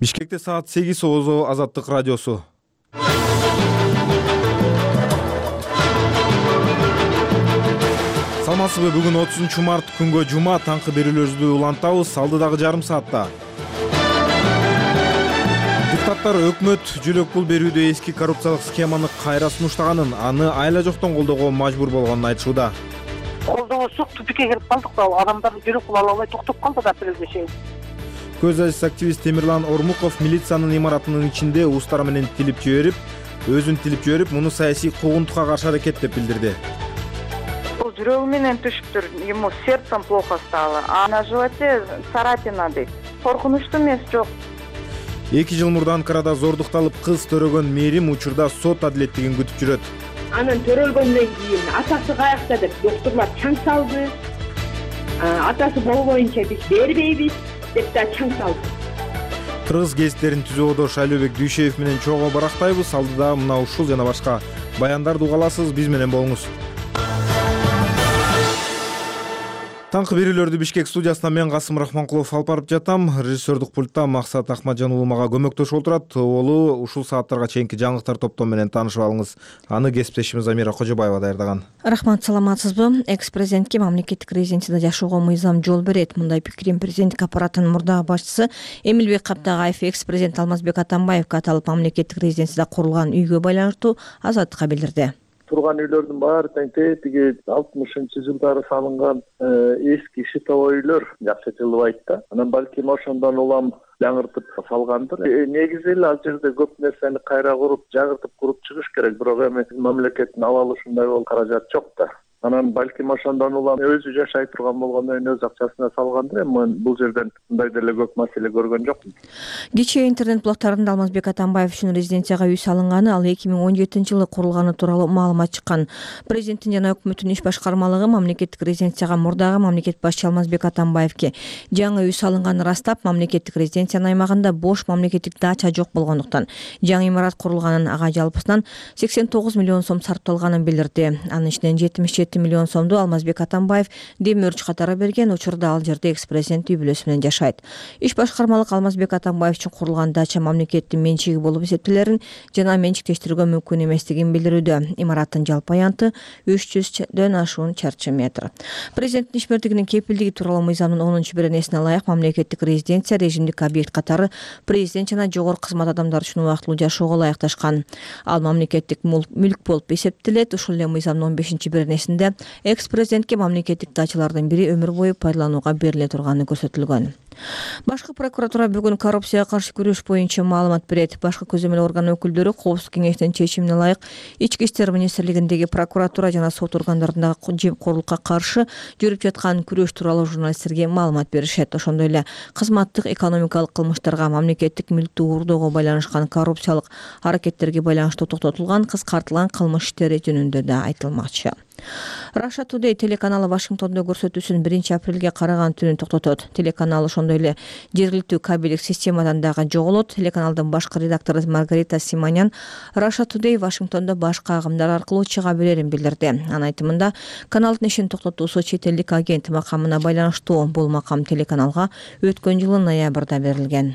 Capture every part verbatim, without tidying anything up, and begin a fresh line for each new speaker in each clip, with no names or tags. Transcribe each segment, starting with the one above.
Бишкекте саат сегиз Озо Азаттык радиосу. Саламатсызбы, бүгүн отузунчу март күнгө жума, таңкы берүүлөрүбүздү улантабыз алдыдагы жарым саатта. Депутаттар өкмөт жөлөк пул берүүдө эски коррупциялык схеманы кайра сунуштаганын, аны айла жоктон колдоого мажбур болгонун айтышууда.
Колдоосук тупикке кирип калдык да, адамдар жөлөк пул ала албай токтоп калды да апрелге чейин.
Көз ажыс активист Темирлан Ормуков милициянын имаратынын ичинде устары менен тилип жиберип, өзүн тилип жиберип, муну саясий куугунтукка каршы аракет деп билдирди.
Бул жүрөгү менен түшүптүр, ему сердцем плохо стало, а на животе царапина дейт. Коркунучтуу эмес, жок.
Эки жыл мурда Анкарада зордукталып кыз төрөгөн Мээрим учурда сот адилеттигин күтүп жүрөт.
Анан төрөлгөндөн кийин атасы каякта деп доктурлар чаң салды. Атасы болбоюнча биз бербейбиз деп да чаң салды.
Кыргыз гезиттерин түзүү Шайлообек Дүйшеев менен чогуу барактайбыз. Алдыда мына ушул жана башка баяндарды уга аласыз, биз менен болуңуз. Таңкы берүүлөрдү Бишкек студиясынан мен Касым Рахманкулов алып барып жатам. Режиссердик пультта Максат Ахмаджан уулу мага көмөктөшүп отурат. Олу ушул сааттарга чейинки жаңылыктар топтому менен таанышып алыңыз. Аны кесиптешimiz Амира Кожобаева даярдаган.
Рахмат, саламатсызбы? Экс-президентке мамлекеттик резиденцияда жашоого мыйзам жол берет. Мындай пикирин президенттик аппараттын мурдагы башчысы Эмилбек Каптагаев экс-президент Алмазбек Атамбаевге аталып мамлекеттик резиденцияда курулган үйгө байланыштуу Азаттыкка билдирди.
Турган үйлөрдүн баары тең тетиги алтымышынчы жылдары салынган эски шитовой үйлөр жакшыртылбайт да. Анан балким ошондон улам жаңыртып салгандыр. Негизи эле ал жерде көп нерсени кайра куруп, жагыртып куруп чыгыш керек, бирок эми мамлекеттин абалы ушундай болуп каражат жок да. Анан балким ошондон улам өзү жашай турган болгондон кийин өз акчасына салгандыр. Эми бул жерден мындай деле көп маселе көргөн жокмун.
Кечээ интернет блогтарында Алмазбек Атамбаев үчүн резиденцияга үй салынганы, ал эки миң он жетинчи жылы курулганы тууралуу маалымат чыккан. Президенттин жана өкмөттүн иш башкармалыгы мамлекеттик резиденцияга мурдагы мамлекет башчы Алмазбек Атамбаевке жаңы үй салынганын ырастап, мамлекеттик резиденциянын аймагында бош мамлекеттик дача жок болгондуктан жаңы имарат курулганын, ага жалпысынан сексен тогуз миллион сом сарпталганын билдирди. Анын ичинен жетимиш жети миллион сомду Алмазбек Атамбаев демөөрчү катары берген. Учурда ал жерде экс-президент үй бүлөсү менен жашайт. Иш башкармалык Алмазбек Атамбаев үчүн курулган дача мамлекеттин менчиги болуп эсептелерин жана менчиктештирүүгө мүмкүн эместигин билдирүүдө. Имараттын жалпы аянты үч жүздөн ашуун чарчы метр. Президенттин ишмердигинин кепилдиги тууралуу мыйзамдын онунчу беренесине ылайык мамлекеттик резиденция режимдик объект катары президент жана жогорку кызмат адамдары үчүн убактылуу жашоого ылайыкташкан. Ал мамлекеттик мүлк болуп эсептелет. Ушул эле мыйзамдын он бешинчи беренесинде экс-президентке мамлекеттик дачалардын бири өмүр бою пайдаланууга бериле турганы көрсөтүлгөн. Башкы прокуратура бүгүн коррупцияга каршы күрөш боюнча маалымат берет. Башкы көзөмөл орган өкүлдөрү Коопсуздук кеңешинин чечимине ылайык Ички иштер министрлигиндеги прокуратура жана сот органдарындагы жемкорлукка каршы жүрүп жаткан күрөш тууралуу журналисттерге маалымат беришет. Ошондой эле кызматтык экономикалык кылмыштарга, мамлекеттик мүлктү уурдоого байланышкан коррупциялык аракеттерге байланыштуу токтотулган кыскартылган кылмыш иштери жөнүндө да айтылмакчы. Russia Today телеканалы Вашингтондо көрсөтүүсүн биринчи апрелге караган түнү токтотот. Телеканал ошондой эле жергиликтүү кабелдик системадан дагы жоголот. Телеканалдын башкы редактору Маргарита Симонян Russia Today Вашингтондо башка агымдар аркылуу чыга берерин билдирди. Анын айтымында, каналдын ишин токтотуусу чет элдик агент макамына байланыштуу. Бул макам телеканалга өткөн жылы ноябрда берилген.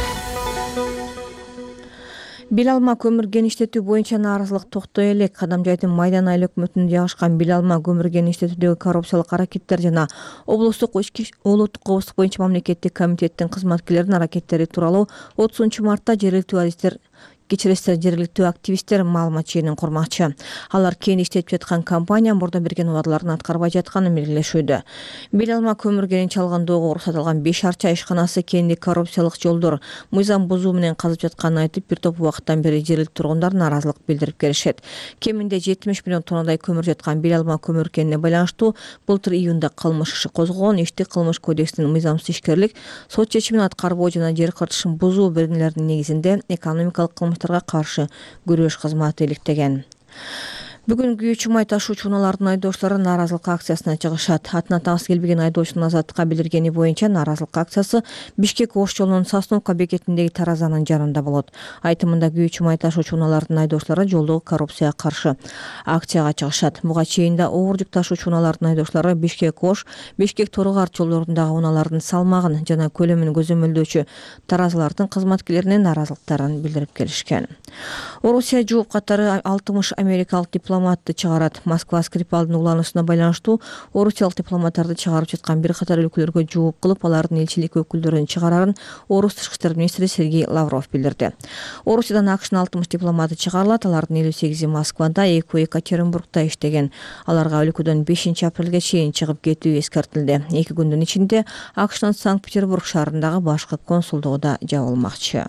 Бел алма көмүр кеништетүү боюнча нааразылык токтой элек. Кадамжайдын Майдан айыл өкмөтүнө жагышкан бел алма көмүр кеништетүүдөгү коррупциялык аракеттер жана облустук улуттук коопсуздук боюнча мамлекеттик комитеттин кызматкерлеринин аракеттери тууралуу отузунчу мартта жергиликтүү адистер кечиресиздер жергиликтүү активисттер маалымат жыйынын курмакчы. Алар кен иштетип жаткан компания мурда берген убадаларын аткарбай жатканын белгилешүүдө. Бел алма көмүр кенин чалгандоого уруксат алган беш арча ишканасы кенди коррупциялык жолдор мыйзам бузуу менен казып жатканын айтып, бир топ убакыттан бери жергиликтүү тургундар нааразылык билдирип келишет. Кеминде жетимиш миллион тоннадай көмүр жаткан бел алма көмүр кенине байланыштуу былтыр июнда кылмыш иши козголгон. Ишти кылмыш кодекстин мыйзамсыз ишкерлик, сот чечимин аткарбоо жана жер кыртышын бузуу беренелеринин негизинде экономикалык кылмыш каршы күрөш кызматы иликтеген. Бүгүн күйүүчү май ташуучу унаалардын айдоочулары нааразылык акциясына чыгышат. Атына таңсы келбеген айдоочунун азаттыкка билдиргени боюнча нааразылык акциясы Бишкек Ош жолунун Сосновка бекетиндеги таразанын жанында болот. Айтымында күйүүчү май ташуучу унаалардын айдоочулары жолдогу коррупцияга каршы акцияга чыгышат. Буга чейин да оор жүк ташуучу унаалардын айдоочулары Бишкек Ош, Бишкек Торук-Арт жолдорундагы унаалардын салмагын жана көлөмүн көзөмөлдөөчү таразылардын кызматкерлерине нааразылыктарын билдирип келишкен. Орусия жууп катары алтымыш америкалык дипломатты чыгарат. Москва Скрипалдын уланышына байланыштуу орусиялык дипломаттарды чыгарып жаткан бир катар өлкөлөргө жууп кылып, алардын элчилик өкүлдөрүн чыгарарын Орус тышкы иштер министри Сергей Лавров билдирди. Орусиядан АКШнын алтымыш дипломаты чыгарылат. Алардын элүү сегизи Москвада, экөө Екатеринбургда иштеген. Аларга өлкөдөн бешинчи апрелге чейин чыгып кетүү эскертилди. Эки күндүн ичинде АКШнын Санкт-Петербург шаарындагы башкы консулдугу да жабылмакчы.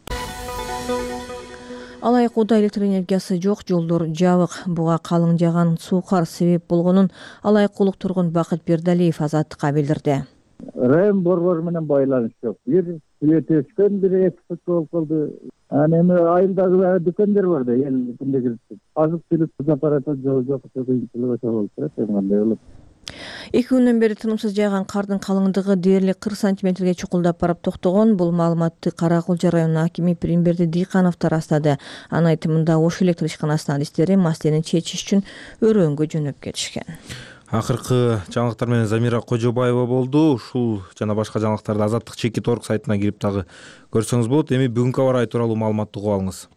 Алайык уда электр энергиясы жок, жолдор жабык. Буга калың жааган суу кар себеп болгонун алайыкулук тургун Бакыт Бердалиев Азаттыкка билдирди.
Район борбору менен байланыш жок. Бир сүйлөтө өчкөн, бир эки сутка болуп калды. Анан эми айылдагы дүкөндөр бар да, эл күндө кирип. Азык-түлүк аппараты жок, жок, кыйынчылык болуп турат, кандай болот.
Эки күндөн бери тынымсыз жааган кардын калыңдыгы дээрлик кырк сантиметрге чукулдап барып токтогон. Бул маалыматты Кара Кулча районунун акими Примберди Дыйканов тарастады. Анын айтымында Ош электр ишканасынын адистери маселени чечиш үчүн өрөөнгө жөнөп кетишкен.
Акыркы жаңылыктар менен Замира Кожобаева болду. Ушул жана башка жаңылыктарды Азаттык чекит орг сайтына кирип дагы көрсөңүз болот. Эми бүгүнкү аба ырайы тууралуу маалыматты угуп алыңыз.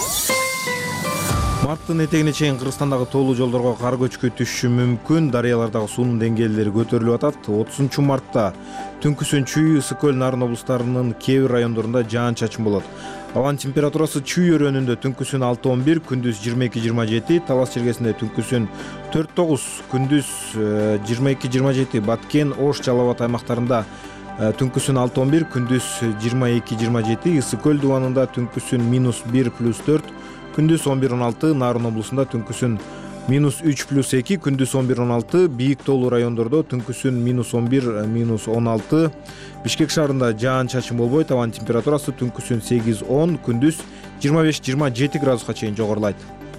Марттын этегине чейин Кыргызстандагы тоолуу жолдорго кар көчкү түшүшү мүмкүн. Дарыялардагы суунун деңгээлдери көтөрүлүп атат. отузунчу мартта Түнкүсөн, Чүй, Ысык көл, Нарын облустарынын кээ бир райондорунда жаан-чачын болот. Абанын температурасы Чүй өрөөнүндө түнкүсүн алты он бир, күндүз жыйырма эки жыйырма жети, Талас жергесинде түнкүсүн төрт тогуз, күндүз жыйырма эки жыйырма жети, Баткен, Ош, Жалал Абад аймактарында түнкүсүн алты он бир, күндүз жыйырма эки жыйырма жети, Ысык көл дубанында түнкүсүн минус бир плюс төрт, күндүз он бир он алты, Нарын облусунда түнкүсүн минус үч плюс эки, күндүз он бир он алты, бийик тоолуу райондордо түнкүсүн минус он бир минус он алты, Бишкек шаарында жаан-чачын болбойт, абанын температурасы түнкүсүн сегиз он, күндүз жыйырма беш жыйырма жети градуска чейин жогорулайт.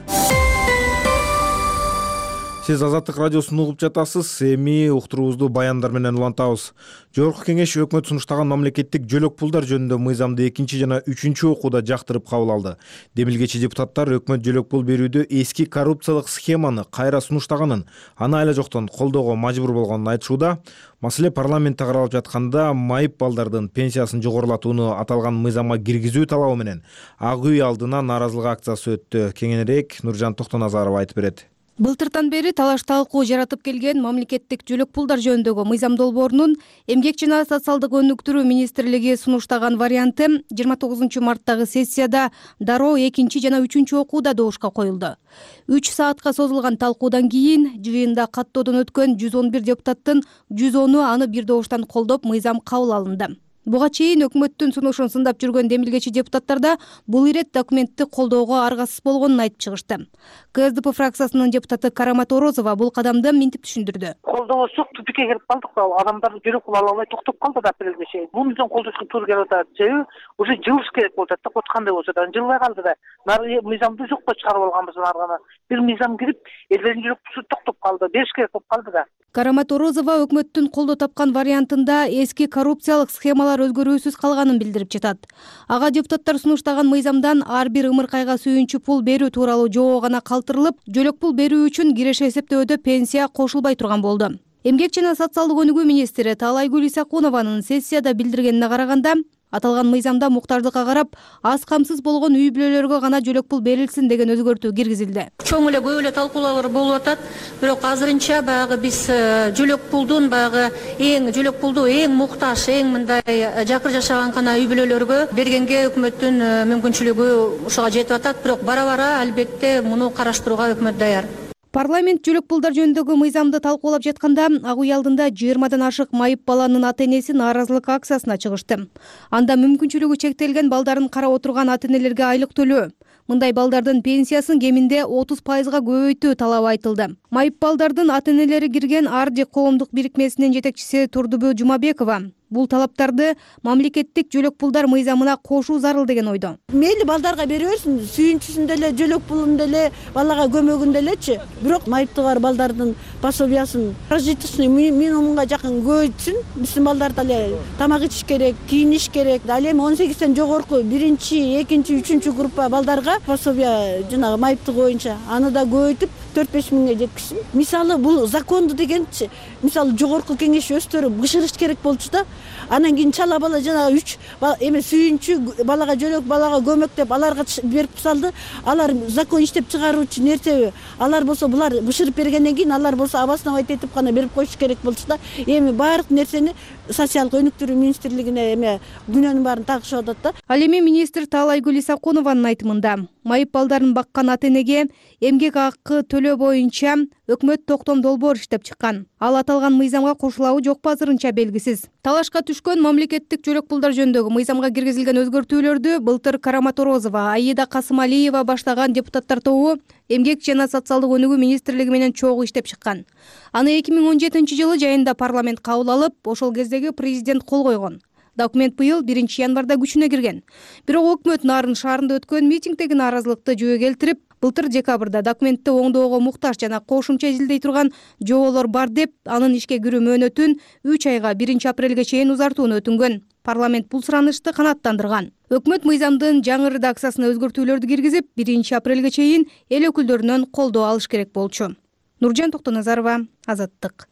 Сиз Азаттык радиосун угуп жатасыз. Эми уктуруубузду баяндар менен улантабыз. Жогорку кеңеш өкмөт сунуштаган мамлекеттик жөлөк пулдар жөнүндө мыйзамды экинчи жана үчүнчү окууда жактырып кабыл алды. Демилгечи депутаттар өкмөт жөлөк пул берүүдө эски коррупциялык схеманы кайра сунуштаганын, аны айла жоктон колдоого мажбур болгонун айтышууда. Маселе парламентте каралып жатканда майып балдардын пенсиясын жогорулатууну аталган мыйзамга киргизүү талабы менен Ак үй алдына нааразылык акциясы өттү. Кеңенирээк Нуржан Токтоназаров айтып берет.
Былтыртан бери талаш талкуу жаратып келген мамлекеттик жөлөк пулдар жөнүндөгү мыйзам долбоорунун Эмгек жана социалдык өнүктүрүү министрлиги сунуштаган варианты жыйырма тогузунчу марттагы сессияда дароо экинчи жана үчүнчү окууда добушка коюлду. үч саатка созулган талкуудан кийин жыйында каттоодон өткөн жүз он бир депутаттын жүз ону аны бир добуштан колдоп мыйзам кабыл алынды. Буга чейин өкмөттүн сунушун сындап жүргөн демилгечи депутаттар да бул ирет документти колдоого аргасыз болгонун айтып чыгышты. КСДП фракциясынын депутаты Карамат Орозова бул кадамды мынтип түшүндүрдү.
Колдоосок тупикке кирип калдык да, адамдар жөрөк кыла албай токтоп калды да апрелге чейин. Муну бизден колдошко туура келип атат. Себеби уже жылыш керек болуп атат да, кот кандай болсо да жылбай калды да. Мыйзамды жокко чыгарып алганбыз аргана. Бир мыйзам кирип, элдердин жөрөкчүсү токтоп калды, бериш керек болуп калды да.
Карамат Орозова өкмөттүн колдоо тапкан вариантында эски коррупциялык схемалар өзгөрүүсүз калганын билдирип жатат. Ага депутаттар сунуштаган мыйзамдан ар бир ымыркайга сүйүнчү пул берүү тууралуу жоо гана калтырылып, жөлөк пул берүү үчүн киреше эсептөөдө пенсия кошулбай турган болду. Эмгек жана социалдык өнүгүү министри Таалайгүл Исакунованын сессияда билдиргенине караганда, аталган мыйзамда муктаждыкка карап аз камсыз болгон үй бүлөлөргө гана жөлөк пул берилсин деген өзгөртүү киргизилди.
Чоң эле көп эле талкуулар болуп атат, бирок азырынча баягы биз жөлөк пулдун баягы эң жөлөк пулду эң муктаж, эң мындай жакыр жашаган гана үй бүлөлөргө бергенге өкмөттүн мүмкүнчүлүгү ушуга жетип атат, бирок бара-бара албетте муну караштырууга өкмөт даяр.
Парламент жөлөк пулдар жөнүндөгү мыйзамды талкуулап жатканда Ак үй алдында жыйырмадан ашык майып баланын ата-энеси нааразылык акциясына чыгышты. Анда мүмкүнчүлүгү чектелген балдарын карап отурган ата-энелерге айлык төлөө, мындай балдардын пенсиясын кеминде отуз пайызга көбөйтүү талабы айтылды. Майып балдардын ата-энелери кирген Ардик коомдук бирикмесинин жетекчиси Турдубү Жумабекова Бул талаптарды мамлекеттик жөлөк пулдар мыйзамына кошуу зарыл деген ойдо.
Мейли балдарга бере берсин, сүйүнчүсүндө эле, жөлөк пулунда эле, балага көмөгүндө элечи. Бирок майыптуу бар балдардын пособиясын, прожиточный минимумга жакын көбөйтсүн. Биздин балдар деле тамак ичиш керек, кийиниш керек. Ал эми он сегизден жогорку биринчи, экинчи, үчүнчү группа балдарга пособия жанагы майыптуу боюнча аны да көбөйтүп төрт беш миңге жеткизсин. Мисалы бул законду дегенчи, мисалы жогорку кеңеш өстөрү бышырыш керек болчу да. Анан кийин чала бала жанагы үч эме сүйүнчү балага жөлөк, балага көмөк деп аларга берип салды. Алар закон иштеп чыгаруучу нерсеби? Алар болсо булар бышырып бергенден кийин алар болсо обосновать этип гана берип коюш керек болчу да. Эми баардык нерсени социалдык өнүктүрүү министрлигине эме күнөөнүн баарын тагышып атат да.
Ал эми министр Таалайгүл Исакунованын айтымында майып балдарын баккан ата-энеге эмгек акы төлөө боюнча өкмөт токтом долбоор иштеп чыккан. Ал аталган мыйзамга кошулабы жокпу азырынча белгисиз. Талашка түшкөн мамлекеттик жөлөк пулдар жөнүндөгү мыйзамга киргизилген өзгөртүүлөрдү былтыр Караматорозова, Аида Касымалиева баштаган депутаттар тобу эмгек жана социалдык өнүгүү министрлиги менен чогуу иштеп чыккан. Аны эки миң он жетинчи жылы жайында парламент кабыл алып, ошол кездеги президент кол койгон. Документ быйыл биринчи январда күчүнө кирген. Бирок өкмөт Нарын шаарында өткөн митингдеги нааразылыкты жөө келтирип, былтыр декабрда документти оңдоого муктаж жана кошумча изилдей турган жоболор бар деп, анын ишке кирүү мөөнөтүн үч айга биринчи апрелге чейин узартууну өтүнгөн. Парламент бул суранышты канааттандырган. Өкмөт мыйзамдын жаңы редакциясына өзгөртүүлөрдү киргизип, биринчи апрелге чейин эл өкүлдөрүнөн колдоо алыш керек болчу. Нуржан Токтоназарова, Азаттык.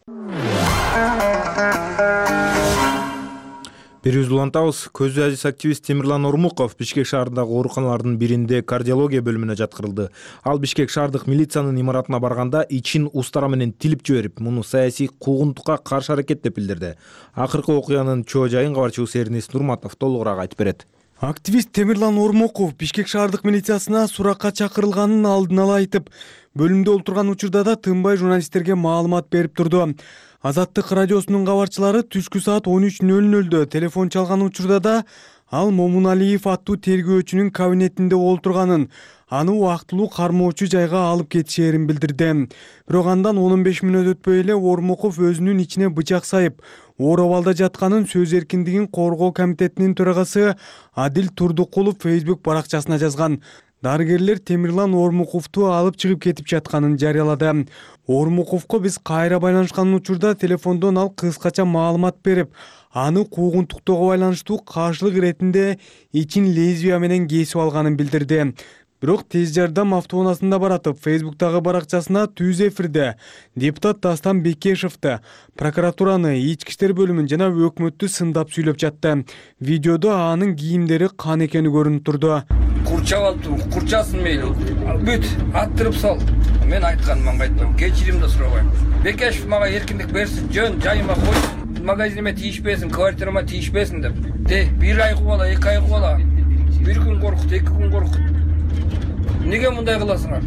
Берүүбүздү улантабыз. Көзү ажиз активист Темирлан Ормуков Бишкек шаарындагы ооруканалардын биринде кардиология бөлүмүнө жаткырылды. Ал Бишкек шаардык милициянын имаратына барганда ичин устара менен тилип жиберип, муну саясий куугунтукка каршы аракет деп билдирди. Акыркы окуянын чоо жайын кабарчыбыз Эрнис Нурматов толугураак айтып берет.
Активист Темирлан Ормуков Бишкек шаардык милициясына суракка чакырылганын алдын ала айтып, бөлүмдө олтурган учурда да тынбай журналисттерге маалымат берип турду. Азаттык радиосунун кабарчылары түшкү саат он үч нөл нөлдө телефон чалган учурда да ал Момуналиев аттуу тергөөчүнүн кабинетинде олтурганын, аны убактылуу кармоочу жайга алып кетишээрин билдирди. Бирок андан он беш мүнөт өтпөй эле Ормуков өзүнүн ичине бычак сайып, оор абалда жатканын Сөз эркиндигин коргоо комитетинин төрагасы Адил Турдукулов Facebook баракчасына жазган. Дарыгерлер Темирлан Ормуковду алып чыгып кетип жатканын жарыялады. Ормуковго биз кайра байланышкан учурда телефондон ал кыскача маалымат берип, аны куугунтуктоого байланыштуу каршылык иретинде ичин лезвия менен кесип алганын билдирди. Бирок тез жардам автоунаасында баратып, Facebook'тагы баракчасына түз эфирде депутат Дастан Бекешевди, прокуратураны, ички иштер бөлүмүн жана өкмөттү сындап сүйлөп жатты. Видеодо анын кийимдери кан экени көрүнүп турду.
Курчап алыптыр, курчасын мейли. Бүт, аттырып сал. Мен айтканым айтпайм, кечирим да сурабайм. Бекешев мага эркиндик берсин, жөн жайыма койсун, магазиниме тийишпесин, квартирама тийишпесин деп. Де, бир ай кубала, эки ай кубала. Бир күн коркут, эки күн коркут. Неге мындай кыласыңар?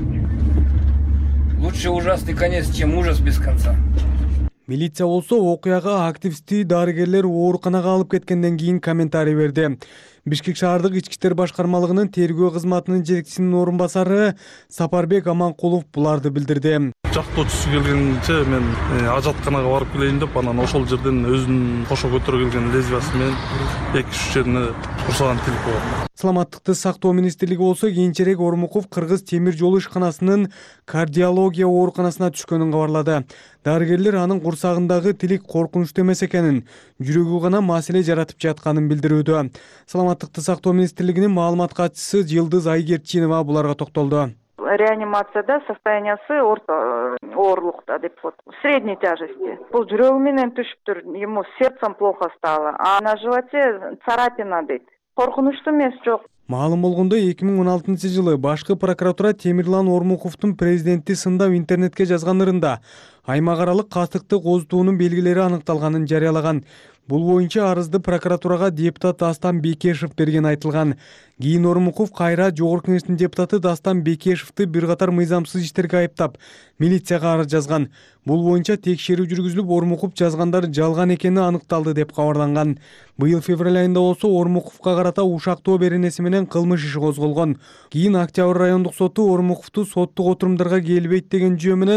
Лучше ужасный конец, чем ужас без конца.
Милиция болсо окуяга активисти дарыгерлер ооруканага алып кеткенден кийин комментарий берди. Бишкек шаардык ички иштер башкармалыгынын тергөө кызматынын жетекчисинин орун басары Сапарбек Аманкулов буларды билдирди.
Жактоочусу келгенче мен ажатканага барып келейин деп, анан ошол жерден өзүнүн кошо көтөрүп келген лезвиясы менен эки үч жерине курсаган тилип койгон.
Саламаттыкты сактоо министрлиги болсо кийинчерээк Ормуков Кыргыз темир жол ишканасынын кардиология ооруканасына түшкөнүн кабарлады. Дарыгерлер анын курсагындагы тилик коркунучтуу эмес экенин, жүрөгү гана маселе жаратып жатканын билдирүүдө. Саламаттыкты сактоо министрлигинин маалымат катчысы Жылдыз Айгерчинова буларга токтолду.
Реанимацияда состояниясы орто оорлукта деп коет. Средней тяжести. Бул жүрөгү менен түшүптүр. Ему с сердцем плохо стало. А на животе царапина дейт. Коркунучтуу эмес, жок.
Маалым болгондой, эки миң он алтынчы жылы башкы прокуратура Темирлан Ормуковдун президентти сындап интернетке жазгандарында аймак аралык кастыктык озутуунун белгилери аныкталганын жарыялаган. Бул боюнча арызды прокуратурага депутат Дастан Бекешев берген айтылган. Кийин Ормуков кайра жогорку кеңештин депутаты Дастан Бекешевди бир катар мыйзамсыз иштерге айыптап, милицияга арыз жазган. Бул боюнча текшерүү жүргүзүлүп, Ормуков жазгандар жалган экени аныкталды деп кабарланган. Быйыл февраль айында болсо Ормуковго карата ушактоо беренеси менен кылмыш иши козголгон. Кийин Октябрь райондук соту Ормуковду соттук отурумдарга келбейт деген жүйө менен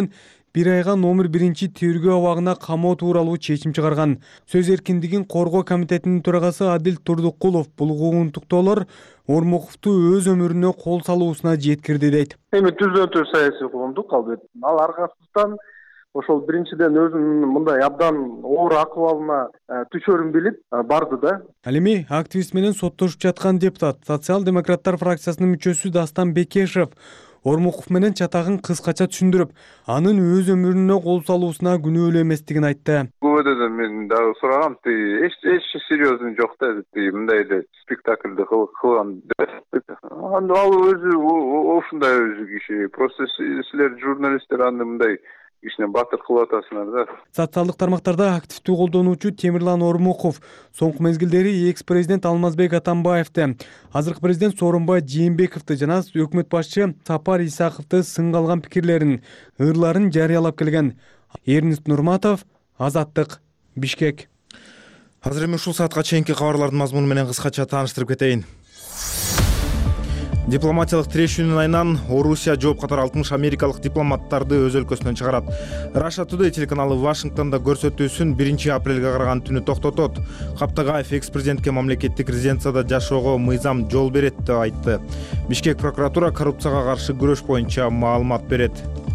бир айга номер биринчи тергөө абагына камоо тууралуу чечим чыгарган. Сөз эркиндигин коргоо комитетинин төрагасы Адил Турдукулов бул куугунтуктоолор Ормоковду өз өмүрүнө кол салуусуна жеткирди дейт.
Эми түздөн түз саясий коомдук албетте. Ал аркасынан ошол биринчиден өзүнүн мындай абдан оор акыбалына түшөрүн билип барды да.
Ал эми активист менен соттошуп жаткан депутат, социал-демократтар фракциясынын мүчөсү Дастан Бекешев Ормоков менен чатагын кыскача түшүндүрүп, анын өз өмүрүнө кол салуусуна күнөөлүү эместигин айтты.
Күбөдөн мен дагы сурагам, эч эч серьезный жок да, мындай эле спектакльди кылган. Анда ал өзү ушундай өзү киши, просто силер журналисттер аны мындай кичине батыр кылып атасыңар да.
Социалдык тармактарда активдүү колдонуучу Темирлан Ормоков соңку мезгилдери экс-президент Алмазбек Атамбаевди, азыркы президент Сооронбай Жээнбековду жана өкмөт башчы Сапар Исаковду сынга алган пикирлерин, ырларын жарыялап келген. Эрнест Нурматов, Азаттык, Бишкек.
Азыр эми ушул саатка чейинки кабарлардын мазмуну менен кыскача тааныштырып кетейин. Дипломатиялык тирешүүнүн айынан Орусия жооп катары алтымыш америкалык дипломаттарды өз өлкөсүнөн чыгарат. Russia Today телеканалы Вашингтонда көрсөтүүсүн биринчи апрелге караган түнү токтотот. Каптагаев экс-президентке мамлекеттик резиденцияда жашоого мыйзам жол берет деп айтты. Бишкек прокуратура коррупцияга каршы күрөш боюнча маалымат берет.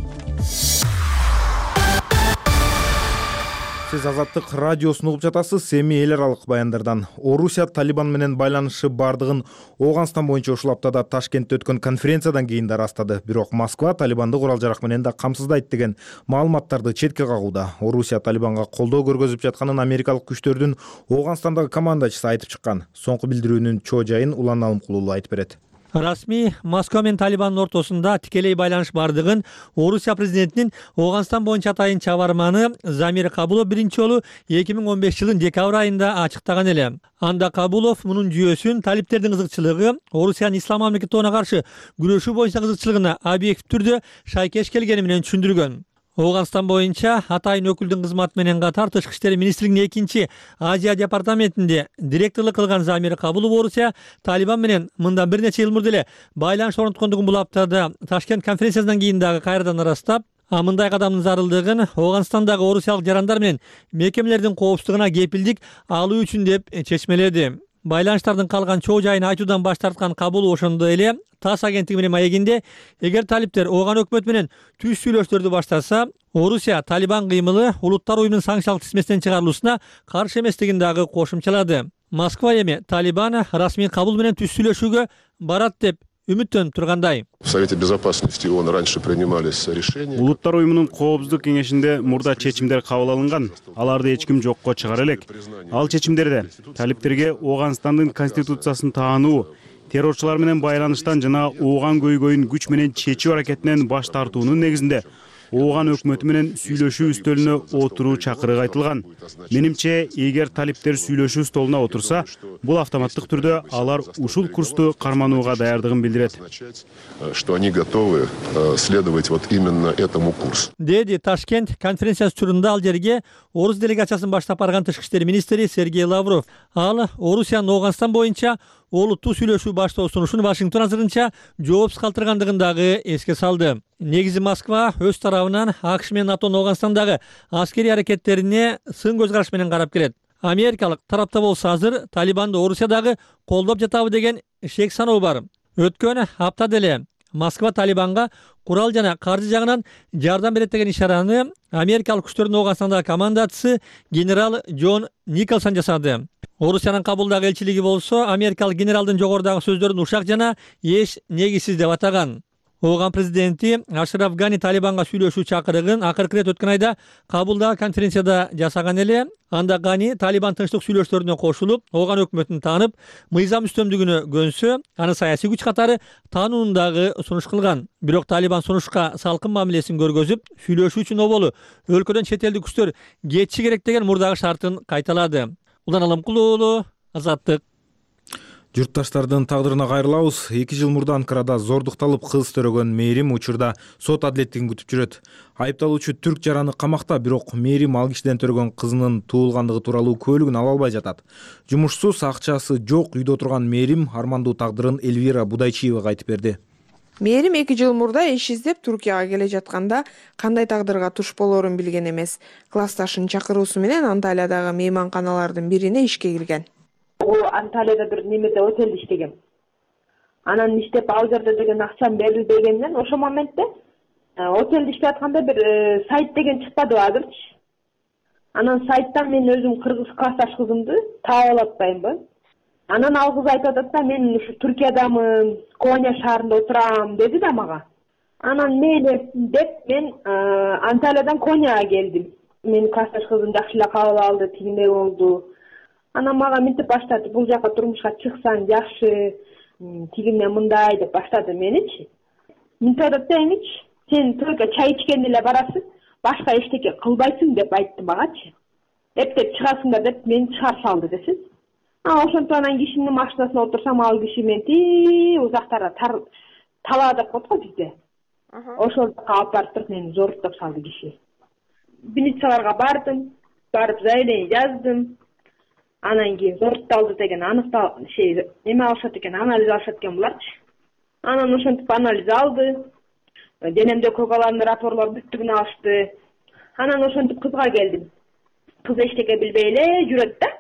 Сиз Азаттык радиосун угуп жатасыз. Эми эл аралык баяндардан. Орусия Талибан менен байланышы бардыгын Ооганстан боюнча ушул аптада Ташкентте өткөн конференциядан кийин да ырастады. Бирок Москва Талибанды курал-жарак менен да камсыздайт деген маалыматтарды четке кагууда. Орусия Талибанга колдоо көргөзүп жатканын америкалык күчтөрдүн Ооганстандагы командачысы айтып чыккан. Соңку билдирүүнүн чоо жайын Улан Алымкулуу айтып берет.
Расмий Москва менен Талибандын ортосунда тикелей байланыш бардыгын Орусия президентинин Ооганстан боюнча атайын чабарманы Замир Кабулов биринчи жолу эки миң он беш жылдын декабрь айында ачыктаган эле. Анда Кабулов мунун жүйөсүн талиптердин кызыкчылыгы Орусиянын ислам мамлекетине каршы күрөшүү боюнча кызыкчылыгына объектив түрдө шайкеш келгени менен түшүндүргөн. Ооганстан боюнча атайын өкүлдүн кызматы менен катар Тышкы иштер министрлигинин экинчи Азия департаментинде директорлук кылган Замир Кабулов Орусия Талибан менен мындан бир нече жыл мурда эле байланыш орноткондугун бул аптада Ташкент конференциясынан кийин дагы кайрадан ырастап, мындай кадамдын зарылдыгын Ооганстандагы орусиялык жарандар менен мекемелердин коопсуздугуна кепилдик алуу үчүн деп чечмеледи. Байланыштардын калган чоо жайын айтуудан баш тарткан Кабулов ошондой эле ТАСС агенттиги менен маегинде, эгер талиптер Ооган өкмөтү менен түз сүйлөшүүлөрдү баштаса, Орусия Талибан кыймылы улуттар уюмунун санкциялык тизмесинен чыгарылуусуна каршы эместигин дагы кошумчалады. Москва эми Талибан расмий Кабул менен түз сүйлөшүүгө барат деп үмүттөнүп тургандай.
В Совете безопасности ООН раньше принимались решения.
Улуттар уюмунун коопсуздук кеңешинде мурда чечимдер кабыл алынган. Аларды эч ким жокко чыгара элек. Ал чечимдерде талиптерге Ооганстандын конституциясын таануу, террорчулар менен байланыштан жана Ооган көйгөйүн күч менен чечүү аракетинен баш тартуунун негизинде Ооган өкмөтү менен сүйлөшүү үстөлүнө отуруу чакырыгы айтылган. Менимче, эгер талиптер сүйлөшүү столуна отурса, бул автоматтык түрдө алар ушул курсту карманууга даярдыгын билдирет.
Что они готовы следовать вот именно этому курсу.
Деди Ташкент конференциясы турунда ал жерге орус делегациясын баштап барган Тышкы иштер министри Сергей Лавров. Ал Орусиянын Ооганстан боюнча олуттуу сүйлөшүү баштоо сунушун Вашингтон азырынча жоопсуз калтыргандыгын дагы эске салды. Негизи Москва өз тарабынан АКШ менен НАТОнун Ооганстандагы аскерий аракеттерине сын көз караш менен карап келет. Америкалык тарапта болсо азыр Талибанды Орусиядагы колдоп жатабы деген шек саноо бар. Өткөн аптада эле Москва Талибанга курал жана каржы жагынан жардам берет деген ишараны америкалык күчтөрдүн Ооганстандагы командачысы генерал Джон Николсон жасады. Орусиянын Кабулдагы элчилиги болсо америкалык генералдын жогорудагы сөздөрүн ушак жана эч негизсиз деп атаган. Ооган президенти Ашраф Гани Талибанга сүйлөшүү чакырыгын акыркы ирет өткөн айда Кабулдагы конференцияда жасаган эле. Анда Гани Талибан тынчтык сүйлөшүүлөрүнө кошулуп, Ооган өкмөтүн таанып, мыйзам үстөмдүгүнө көнсө, аны саясий күч катары таанууну дагы сунуш кылган. Бирок Талибан сунушка салкын мамилесин көргөзүп, сүйлөшүү үчүн оболу өлкөдөн чет элдик күчтөр кетиши керек деген мурдагы шартын кайталады. Улан Алымкулуу, Азаттык.
Журтташтардын тагдырына кайрылабыз. эки жыл мурда Анкарада зордукталып кыз төрөгөн Мээрим учурда сот адилеттигин күтүп жүрөт. Айыпталуучу түрк жараны камакта, бирок Мээрим ал кишиден төрөгөн кызынын туулгандыгы тууралуу күбөлүгүн ала албай жатат. Жумушсуз, акчасы жок үйдө отурган Мээрим армандуу тагдырын Эльвира Будайчиевага айтып берди.
Мээрим эки жыл мурда иш издеп Туркияга келе жатканда кандай тагдырга туш болоорун билген эмес. Классташынын чакыруусу менен Анталиядагы мейманканалардын бирине ишке кирген.
Анталияда бир немеде отелде иштегем. Анан иштеп ал жерде деген акчам берилбегенден ошол моментте отелде иштеп атканда бир сайт деген чыкпадыбы азырчы. Анан сайттан мен өзүм кыргыз классташ кызымды таап алып атпаймынбы. Анан ал кыз айтып атат да мен ушу Туркиядамын, Коня шаарында отурам деди да мага. Анан мейли деп мен Анталиядан Коняга келдим. Менин классташ кызым жакшы эле кабыл алды, тигиндей болду. Анан мага мынтип баштады, бул жака турмушка чыксаң жакшы, тигине мындай деп баштады меничи. Мынтип атат да эмичи, сен только чай ичкенде эле барасың, башка эчтеке кылбайсың деп айтты магачы. Эптеп чыгасыңдар деп мени чыгарып салды десиз. Ошентип анан кишинин машинасына отурсам, ал киши мени тии узактара талаа деп коет го бизде. Ошол жака алып барып туруп мени зоруктоп салды киши. Милицияларга бардым, барып заявление жаздым. Анан кийин зорукталды деген аныктал şey эме алышат экен, анализ алышат экен буларчы. Анан ошентип анализ алды. Денемде көгаланды рапорлор бүттүгүн алышты. Анан ошентип кызга келдим. Кыз эчтеке билбей эле жүрөт да.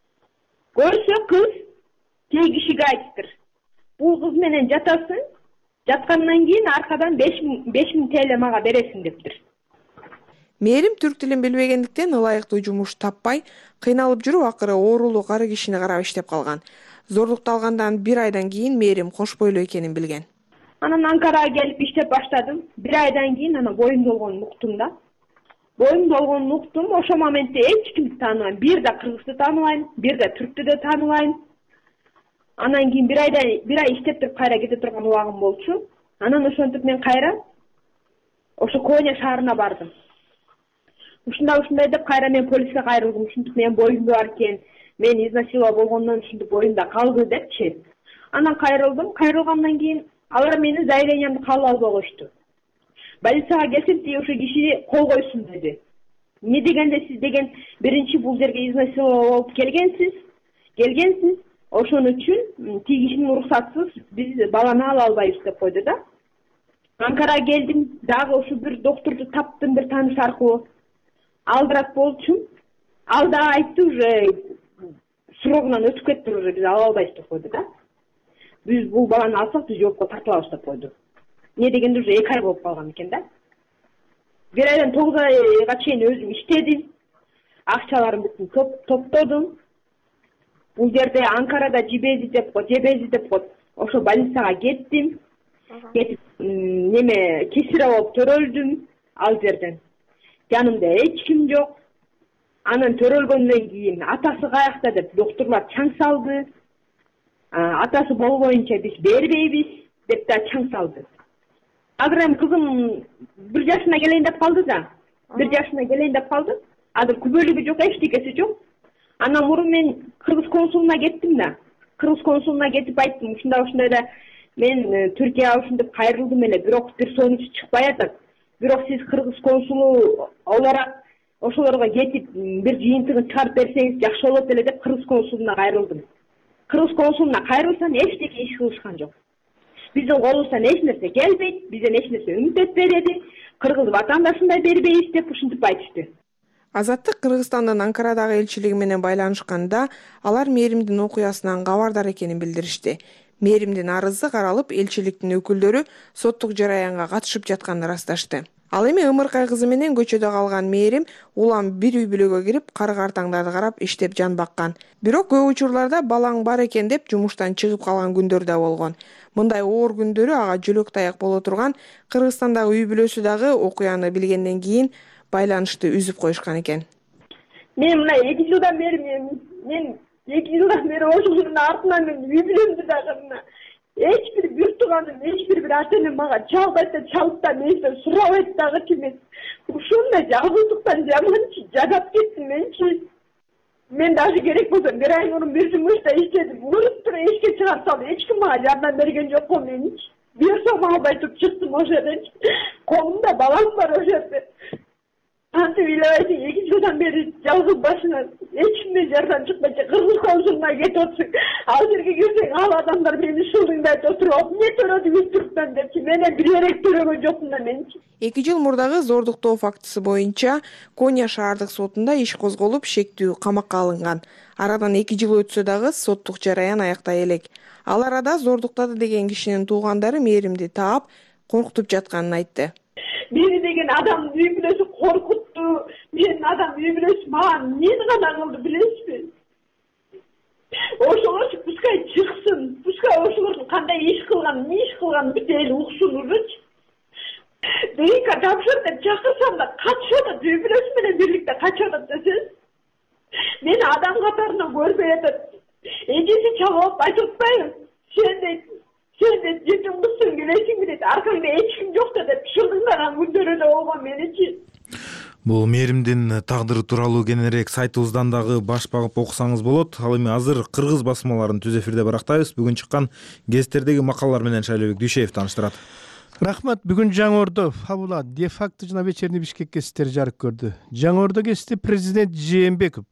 Көрсө кыз кей кишиге айтыптыр. Бул кыз менен жатасың, жаткандан кийин аркадан беш миң тел мага бересиң дептир.
Мээрим түрк тилин билбегендиктен ылайыктуу жумуш таппай, кыйналып жүрүп акыры оорулуу кары кишини карап иштеп калган. Зордукталгандан бир айдан кийин Мээрим кош бойлуу экенин билген.
Анан Анкарага келип иштеп баштадым. Бир айдан кийин анан боюм долгонун уктум да. Боюм долгонун уктум, ошол моментте эч кимди тааныбайм. Бир да кыргызды тааныбайм, бир да түрктү да тааныбайм. Анан кийин бир айда бир ай иштеп туруп кайра кете турган убагым болчу. Анан ошентип мен кайра ошо Коня шаарына бардым. Ушундай ушундай деп кайра мен полиске кайрылдым. Ушинтип менин боюмда бар экен, мени изнасиловал болгондон ушинтип боюмда калды депчи. Анан кайрылдым. Кайрылгандан кийин алар менин заявлениямды кабыл албай коюшту. Больницага келсем тиги ошо киши кол койсун деди. Эмне дегенде сиз деген биринчи бул жерге изнасиловал болуп келгенсиз, келгенсиз. Ошон үчүн тиги кишинин уруксатсыз биз баланы ала албайбыз деп койду да. Анкарага келдим, дагы ошо бир доктурду таптым бир тааныш аркылуу. Алдырат болчумун. Ал да айтты уже срогунан өтүп кетти, уже биз ала албайбыз деп койду да. Биз бул баланы алсак биз жоопко тартылабыз деп койду. Не дегенде уже эки ай болуп калган экен да. Бир айдан тогуз айга чейин өзүм иштедим. Акчаларымды бүт топтодум. Бул жерде Анкарада жебези деп коет, жебези деп коет. Ошо больницага кеттим. Кетип неме кесире болуп төрөлдүм ал жерден. Жанымда эч ким жок. Анан төрөлгөндөн кийин атасы каякта деп докторлор чаң салды. Атасы болбоюнча биз бербейбиз деп да чаң салды. Азыр эми кызым бир жашына келейин деп калды да. Бир жашына келейин деп калды. Азыр күбөлүгү жок, эчтекеси жок. Андан мурун мен кыргыз консулуна кеттим да. Кыргыз консулуна кетип айттым, ушундай ушундай да мен Түркияга ушинтип кайрылдым эле, бирок бир сонуч чыкпай атат. Бирок сиз кыргыз консулу olarak ошолорго кетип бир жыйынтыгын чыгарып берсеңиз жакшы болот эле деп кыргыз консулуна кайрылдым. Кыргыз консулуна кайрылсам эчтеке иш кылышкан жок. Биздин колубуздан эч нерсе келбейт, бизден эч нерсе үмүт этпейт, кыргыз ватандашын да бербейбиз деп ушинтип айтышты.
Азаттык Кыргызстандын Анкарадагы элчилиги менен байланышканда алар Мээримдин окуясынан кабардар экенин билдиришти. Мээримдин арызы каралып, элчиликтин өкүлдөрү соттук жараянга катышып жатканын ырасташты. Ал эми ымыркай кызы менен көчөдө калган Мээрим улам бир үй бүлөгө кирип, кары картаңдарды карап иштеп жан баккан. Бирок көп учурларда балаң бар экен деп жумуштан чыгып калган күндөр да болгон. Мындай оор күндөрү ага жөлөк таяк боло турган Кыргызстандагы үй бүлөсү дагы окуяны билгенден кийин байланышты үзүп коюшкан экен.
Мен мына эки жылдан бери мен мен эки жылдан бери ошонун артынан мен үй бүлөмдү дагы мына эч бир бир тууганым, эч бир бир ата энем мага чалбайт да чалып да менден сурабайт дагычы мен. Ушундай жалгыздыктан жаманчы жагап кеттим менчи. Мен даже керек болсо бир ай мурун бир жумушта иштедим. Уруп туруп эшикке чыгарып салды. Эч ким мага жардам берген жок го менчи. Бир сом албай туруп чыктым ошол жерден. Колумда балам бар ошол жерде. Антип илебайсың, эки жылдан бери жалгыз башына эч кимден жардам чыкпайчу кыргыз коомчулугуна кетип атсың. Ал жерге кирсең ал адамдар мени шылдыңдайт отуруп, эмне төрөдү үстүрүптөн депчи, менен билерек төрөгөн жокмун да менчи.
эки жыл мурдагы зордуктоо фактысы боюнча Коня шаардык сотунда иш козголуп, шектүү камакка алынган. Арадан эки жыл өтсө дагы соттук жараян аяктай элек. Ал арада зордуктады деген кишинин туугандары мээримди таап, коркутуп жатканын айтты.
Мени деген адам үй бүлөсү коркутту. Менин адам үй бүлөсү мага эмнени гана кылды билесизби? Ошолорчу пускай чыксын, пускай ошолордун кандай иш кылган, эмне иш кылганын бүт эл уксун ужучу. ДНК тапшыр деп чакырсам да качып атат, үй бүлөсү менен бирликте качып атат десеңиз. Мени адам катарынан көрбөй атат. Эжеси чалып айтып атпайбы? Сен дейт, сен дейт жетим кызсың, билесиңби дейт, аркаңда эч ким жок да деп шылдыңдаган күндөрү да болгон меничи.
Бул мээримдин тагдыры тууралуу кененирээк сайтыбыздан дагы баш багып окусаңыз болот. Ал эми азыр кыргыз басмаларын түз эфирде барактайбыз. Бүгүн чыккан гезиттердеги макалалар менен Шайлообек Дүйшеев тааныштырат.
Рахмат. Бүгүн Жаңы Ордо Фабула де-факто жана вечерний Бишкек гезиттери жарык көрдү. Жаңы Ордо гезити президент Жээнбеков,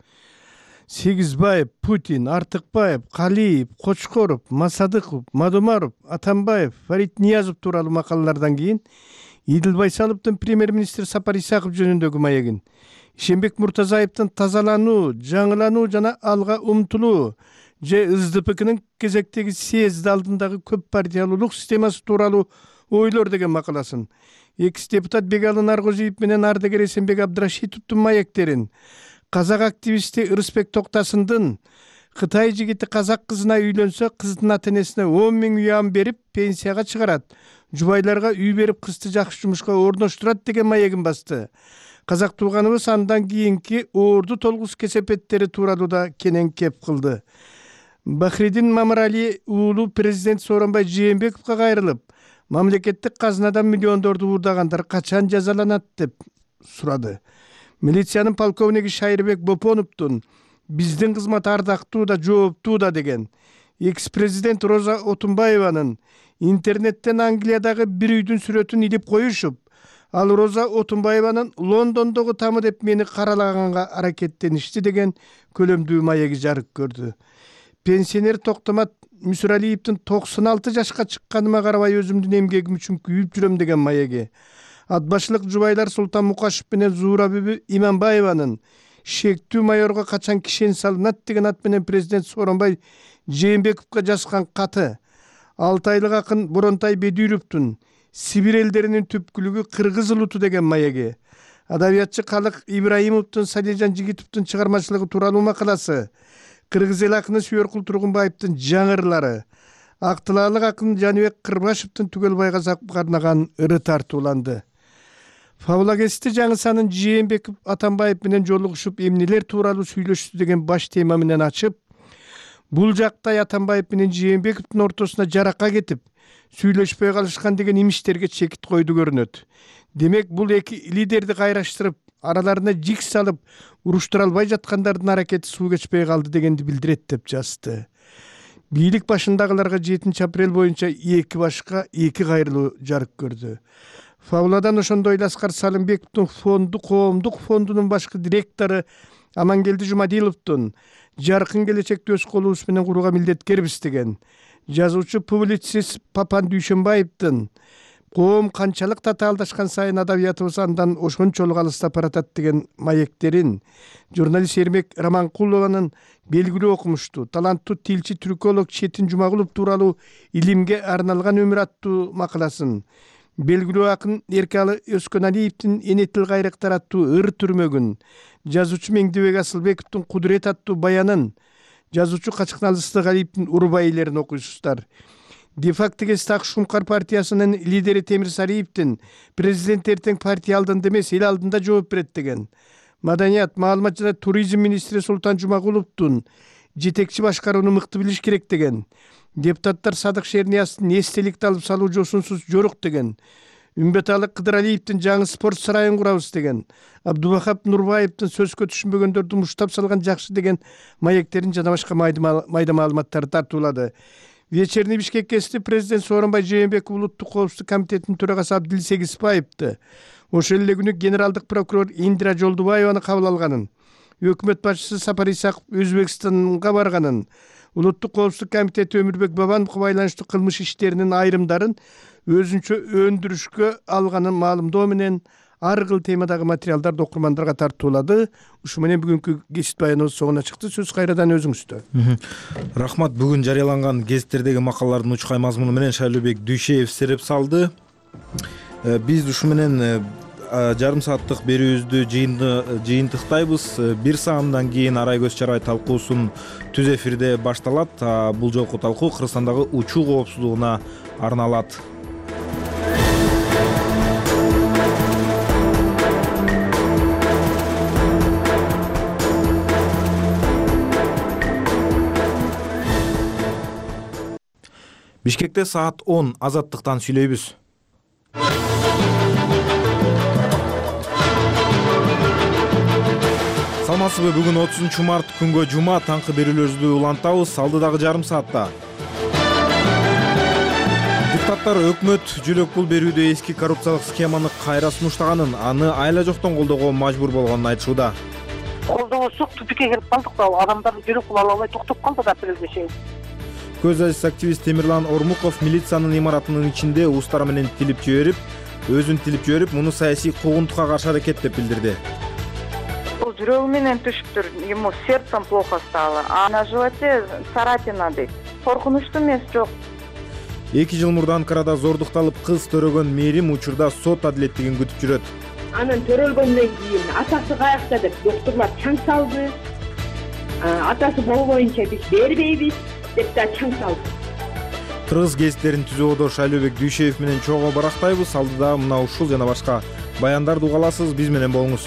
Сегизбаев, Путин, Артыкбаев, Калиев, Кочкоров, Масадыков, Мадумаров, Атамбаев, Фарид Ниязов тууралуу макалалардан кийин Идил Байсаловдун премьер-министр Сапар Исаков жөнүндөгү маегин, Ишенбек Муртазаевдин тазалануу, жаңылануу жана алга умтулуу же СДПКнын кезектеги съезд алдындагы көп партиялуулук системасы тууралуу ойлор деген макаласын, экс депутат Бегалын Аргозиев менен ардагер Эсенбек Абдрашитовдун маектерин, казак активисти Ырысбек Токтасындын Кытай жигити казак кызына үйлөнсө кыздын ата-энесине он миң юан берип пенсияга чыгарат, жубайларга үй берип кызды жакшы жумушка орноштурат деген маегин басты. Казак тууганыбыз андан кийинки орду толгус кесепеттери тууралуу да кенен кеп кылды. Бахридин Мамырали уулу президент Сооронбай Жээнбековго кайрылып, мамлекеттик казынадан миллиондорду уурдагандар качан жазаланат деп сурады. Милициянын полковниги Шайырбек Бопоновдун биздин кызмат ардактуу да жооптуу да деген, экс-президент Роза Отунбаеванын интернеттен Англиядагы бир үйдүн сүрөтүн илип коюшуп, ал Роза Отунбаеванын Лондондогу тамы деп мени каралаганга аракеттеништи деген көлөмдүү маеги жарык көрдү. Пенсионер Токтомат Мүсүралиевдин токсон алты жашка чыкканыма карабай өзүмдүн эмгегим үчүн күйүп жүрөм деген маеги, ат башылык жубайлар Султан Мукашев менен Зуура бүбү Иманбаеванын шектүү майорго качан кишен салынат деген ат менен президент Сооронбай Жээнбековго жазган каты, алты айлык акын Боронтай Бедүровдун Сибир элдеринин түпкүлүгү кыргыз улуту деген маеги, адабиятчы Калык Ибраимовдун Салижан Жигитовдун чыгармачылыгы тууралуу макаласы, кыргыз эл акыны Сүйөркул Тургунбаевдин жаңырлары, актылаалык акын Жаныбек Кырбашевдин Түгөлбайга арнаган ыры тартууланды. Фабула гезити жаңысанын Жээнбеков Атамбаев менен жолугушуп эмнелер тууралуу сүйлөштү деген баш тема менен ачып, бул жактай Атамбаев менен Жээнбековдун ортосуна жаракка кетип, сүйлөшпөй калышкан деген имиштерге чекит койду көрүнөт. Демек бул эки лидерди кайраштырып, араларына жик салып, уруштура албай жаткандардын аракети суу кечпей калды дегенди билдирет деп жазды. Бийлик башындагыларга жетинчи апрель боюнча эки башка эки кайрылуу жарык көрдү. Фабуладан ошондой эле Аскар Салымбековдун фонду коомдук фондунун башкы директору Амангелди Жумадиловдун жаркын келечекти өз колубуз менен курууга милдеткербиз деген, жазуучу публицист Папан Дүйшөнбаевдин коом канчалык татаалдашкан сайын адабиятыбыз андан ошончолук алыстап баратат деген маектерин, журналист Эрмек Раманкулованын белгилүү окумуштуу, таланттуу тилчи түрколог Четин Жумагулов тууралуу илимге арналган өмүр аттуу макаласын, белгилүү акын Эркалы Өскөналиевдин Эне тил кайрыктар аттуу ыр түрмөгүн, жазуучу Меңдибек Асылбековдун Кудурет аттуу баянын, жазуучу Качкыналы Ыстыгалиевдин Урбайлерин окуйсуздар. Де-факто гезити Ак Шумкар партиясынын лидери Темир Сариевдин президент эртең партия алдында эмес, эл алдында жооп берет деген, Маданият, маалымат жана туризм министри Султан Жумагуловдун жетекчи башкарууну мыкты билиш керек деген, депутаттар Садык Шернияздын эстеликти алып салуу жосунсуз жорок деген, Үмбеталы Кыдыралиевдин жаңы спорт сарайын курабыз деген, Абдубахап Нурбаевдин сөзгө түшүнбөгөндөрдү муштап салган жакшы деген маектерин жана башка майда маалыматтарды тартуулады. Вечерний Бишкек гезити президент Сооронбай Жээнбеков улуттук коопсуздук комитетинин төрагасы Абдил Сегизбаевди ошол эле күнү генералдык прокурор Индира Жолдубаеваны кабыл алганын, өкмөт башчысы Сапар Исаков Өзбекстанга барганын, Улуттук коопсуздук комитети Өмүрбек Бабановго байланыштуу кылмыш иштеринин айрымдарын өзүнчө өндүрүшкө алганын маалымдоо менен ар кыл темадагы материалдарды окурмандарга тартуулады. Ушу менен бүгүнкү гезит баяныбыз соңуна чыкты. Сөз кайрадан өзүңүздө.
Рахмат. Бүгүн жарыяланган гезиттердеги макалалардын учкай мазмуну менен Шайлообек Дүйшеев сереп салды. Биз ушу менен жарым сааттык берүүбүздү жыйынтыктайбыз. Бир саамдан кийин арай көз чарай талкуусун түз эфирде башталат. Бул жолку талкуу Кыргызстандагы учуу коопсуздугуна арналат. Бишкекте саат он азаттыктан сүйлөйбүз. Саламатсызбы? Бүгүн отузунчу март күнгө жума, таңкы берүүлөрүбүздү улантабыз. Алдыдагы жарым саатта депутаттар өкмөт жөлөк пул берүүдө эски коррупциялык схеманы кайра сунуштаганын, аны айла жоктон колдоого мажбур болгонун айтышууда.
Колдобосок тупикке кирип калдык да, адамдар жөлөк пул ала албай токтоп калды да апрелге чейин.
Көз ажыс активист Темирлан Ормуков милициянын имаратынын ичинде устары менен тилип жиберип, өзүн тилип жиберип, муну саясий куугунтукка каршы аракет деп билдирди.
Бул жүрөгү менен түшүптүр, ему сердцем плохо стало, а на животе царапина дейт. Коркунучтуу эмес, жок.
эки жыл мурда Анкарада зордукталып кыз төрөгөн Мээрим учурда сот адилеттигин күтүп жүрөт.
Анын төрөлгөндөн кийин атасы каякта деп доктурлар чаң салды. Атасы болбоюнча биз бербейбиз деп да чаң салды.
Кыргыз гезиттерин түзүүдө Шайлообек Дүйшеев менен чогуу барактайбыз. Алдыда мына ушул жана башка баяндарды уга аласыз. Биз менен болуңуз.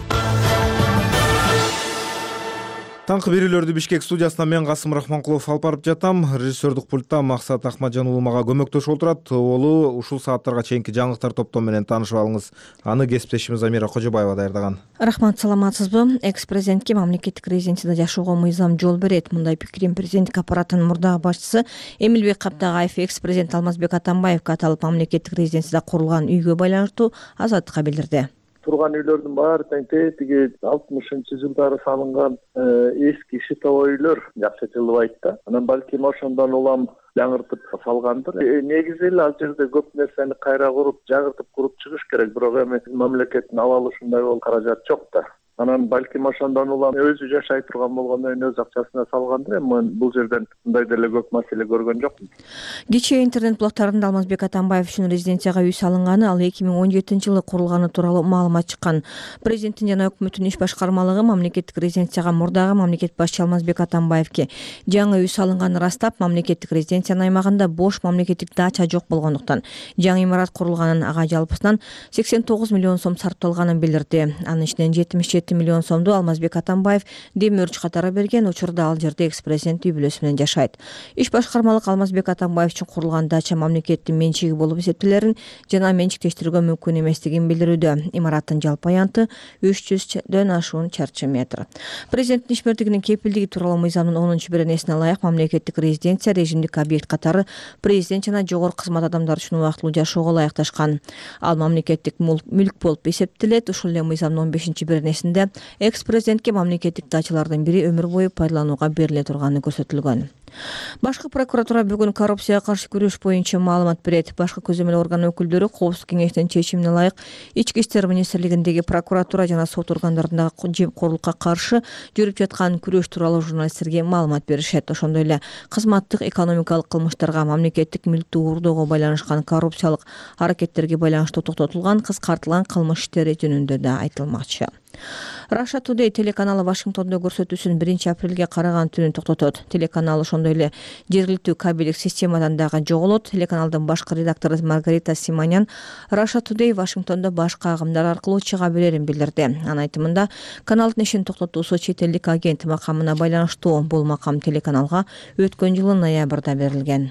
Таңкы берүүлөрдү Бишкек студиясынан мен Касым Рахманкулов алып барып жатам. Режиссердик пультта Максат Ахмаджан уулу мага көмөктөшүп отурат. Олу ушул сааттарга чейинки жаңылыктар топтому менен таанышып алыңыз. Аны кесиптешimiz Замира Кожобаева даярдаган.
Рахмат, саламатсызбы? Экс-президентке мамлекеттик резиденцияда жашоого мыйзам жол берет. Мындай пикирин президенттик аппараттын мурдагы башчысы Эмилбек Каптагаев экс-президент Алмазбек Атамбаевге аталып мамлекеттик резиденцияда курулган үйгө байланыштуу Азаттыкка билдирди.
Турган үйлөрдүн баары тең тиги алтымышынчы жылдары салынган эски шитовой үйлөр жакшыртылбайт да. Анан балким ошондон улам жаңыртып салгандыр. Негизи эле ал жерде көп нерсени кайра куруп, жаңыртып куруп чыгыш керек, бирок эми мамлекеттин абалы ушундай болуп каражат жок да. Анан балким ошондон улам өзү жашай турган болгондон кийин өз акчасына салгандыр. Эми бул жерден мындай деле көп маселе көргөн жокмун.
Кечээ интернет блогтарында Алмазбек Атамбаев үчүн резиденцияга үй салынганы, ал эки миң он жетинчи жылы курулганы тууралуу маалымат чыккан. Президенттин жана өкмөттүн иш башкармалыгы мамлекеттик резиденцияга мурдагы мамлекет башчы Алмазбек Атамбаевге жаңы үй салынганын ырастап, мамлекеттик резиденциянын аймагында бош мамлекеттик дача жок болгондуктан жаңы имарат курулганын, ага жалпысынан сексен тогуз миллион сом сарпталганын билдирди. Анын ичинен жетимиш жети миллион сомду Алмазбек Атамбаев демөөрчү катары берген. Учурда ал жерде экс-президент үй бүлөсү менен жашайт. Иш башкармалык Алмазбек Атамбаев үчүн курулган дача мамлекеттин менчиги болуп эсептелерин жана менчиктештирүүгө мүмкүн эместигин билдирүүдө. Имараттын жалпы аянты үч жүздөн ашуун чарчы метр. Президенттин ишмердигинин кепилдиги тууралуу мыйзамдын онунчу беренесине ылайык мамлекеттик резиденция режимдик объект катары президент жана жогорку кызмат адамдары үчүн убактылуу жашоого ылайыкташкан. Ал мамлекеттик мүлк болуп эсептелет. Ушул эле мыйзамдын он бешинчи беренесинде экс-президентке мамлекеттик дачалардын бири өмүр бою пайдаланууга бериле турганы көрсөтүлгөн. Башкы прокуратура бүгүн коррупцияга каршы күрөш боюнча маалымат берет. Башкы көзөмөл орган өкүлдөрү Коопсуздук кеңешинин чечимине ылайык Ички иштер министрлигиндеги прокуратура жана сот органдарындагы жемкорлукка каршы жүрүп жаткан күрөш тууралуу журналисттерге маалымат беришет. Ошондой эле кызматтык экономикалык кылмыштарга, мамлекеттик мүлктү уурдоого байланышкан коррупциялык аракеттерге байланыштуу токтотулган кыскартылган кылмыш иштери жөнүндө да айтылмакчы. Russia Today телеканалы Вашингтондо көрсөтүүсүн биринчи апрелге караган түнү токтотот. Телеканал ошондой эле жергиликтүү кабелдик системадан дагы жоголот. Телеканалдын башкы редактору Маргарита Симонян Russia Today Вашингтондо башка агымдар аркылуу чыга берерин билдирди. Анын айтымында, каналдын ишин токтотуусу чет элдик агент макамына байланыштуу. Бул макам телеканалга өткөн жылы ноябрда берилген.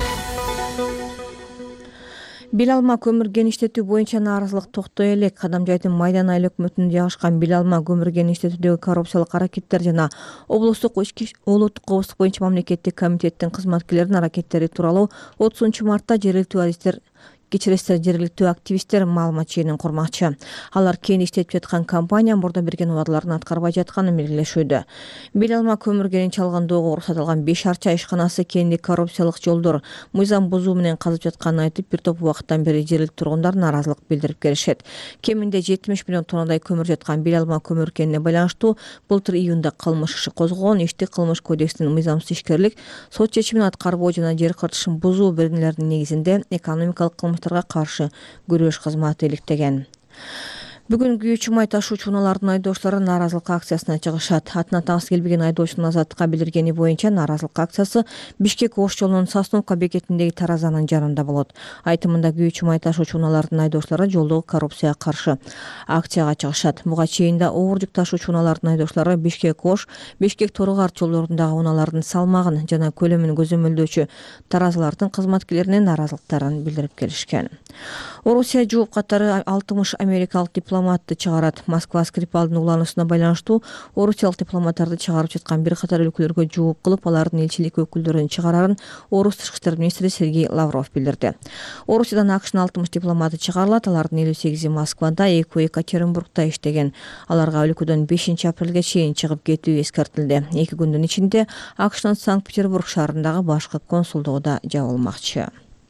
Бел алма көмүр кеништетүү боюнча нааразылык токтой элек. Кадамжайдын Майдан айыл өкмөтүнө жагышкан бел алма көмүр кеништетүүдөгү коррупциялык аракеттер жана облустук улуттук коопсуздук боюнча мамлекеттик комитеттин кызматкерлеринин аракеттери тууралуу отузунчу мартта жергиликтүү адистер кечиресиздер, жергиликтүү активисттер маалымат чегинин курмакчы. Алар кээде иштетип жаткан компания мурда берген убадаларын аткарбай жатканын белгилешүүдө. Бел алма көмүр кенин чалгандоого уруксат алган беш арча ишканасы кээде коррупциялык жолдор мыйзам бузуу менен казып жатканын айтып, бир топ убакыттан бери жергиликтүү тургундар нааразылык билдирип келишет. Кеминде жетимиш миллион тоннадай көмүр жаткан бел алма көмүр кенине байланыштуу былтыр июнда кылмыш иши козголгон. Ишти кылмыш кодекстин мыйзамсыз ишкерлик, сот чечимин аткарбоо жана жер кыртышын бузуу беренелеринин негизинде экономикалык кылмыштарга каршы күрөш кызматы иликтеген. Бүгүн күйүүчү май ташуучу унаалардын айдоочулары нааразылык акциясына чыгышат. Атына таңсы келбеген айдоочунун азаттыкка билдиргени боюнча нааразылык акциясы Бишкек Ош жолунун Сосновка бекетиндеги таразанын жанында болот. Айтымында күйүүчү май ташуучу унаалардын айдоочулары жолдогу коррупцияга каршы акцияга чыгышат. Буга чейин да оор жүк ташуучу унаалардын айдоочулары Бишкек Ош, Бишкек Тору-Карт жолдорундагы унаалардын салмагын жана көлөмүн көзөмөлдөөчү таразылардын кызматкерлерине нааразылыктарын билдирип келишкен. Орусия жууп катары алтымыш америкалык дипломатты чыгарат. Москва Скрипалдын улануусуна байланыштуу орусиялык дипломаттарды чыгарып жаткан бир катар өлкөлөргө жууп кылып, алардын элчилик өкүлдөрүн чыгарарын Орус тышкы иштер министри Сергей Лавров билдирди. Орусиядан АКШнын алтымыш дипломаты чыгарылат. Алардын элүү сегизи Москвада, экөө Екатеринбургда иштеген. Аларга өлкөдөн бешинчи апрелге чейин чыгып кетүү эскертилди. Эки күндүн ичинде АКШнын Санкт-Петербург шаарындагы башкы консулдугу да жабылмакчы.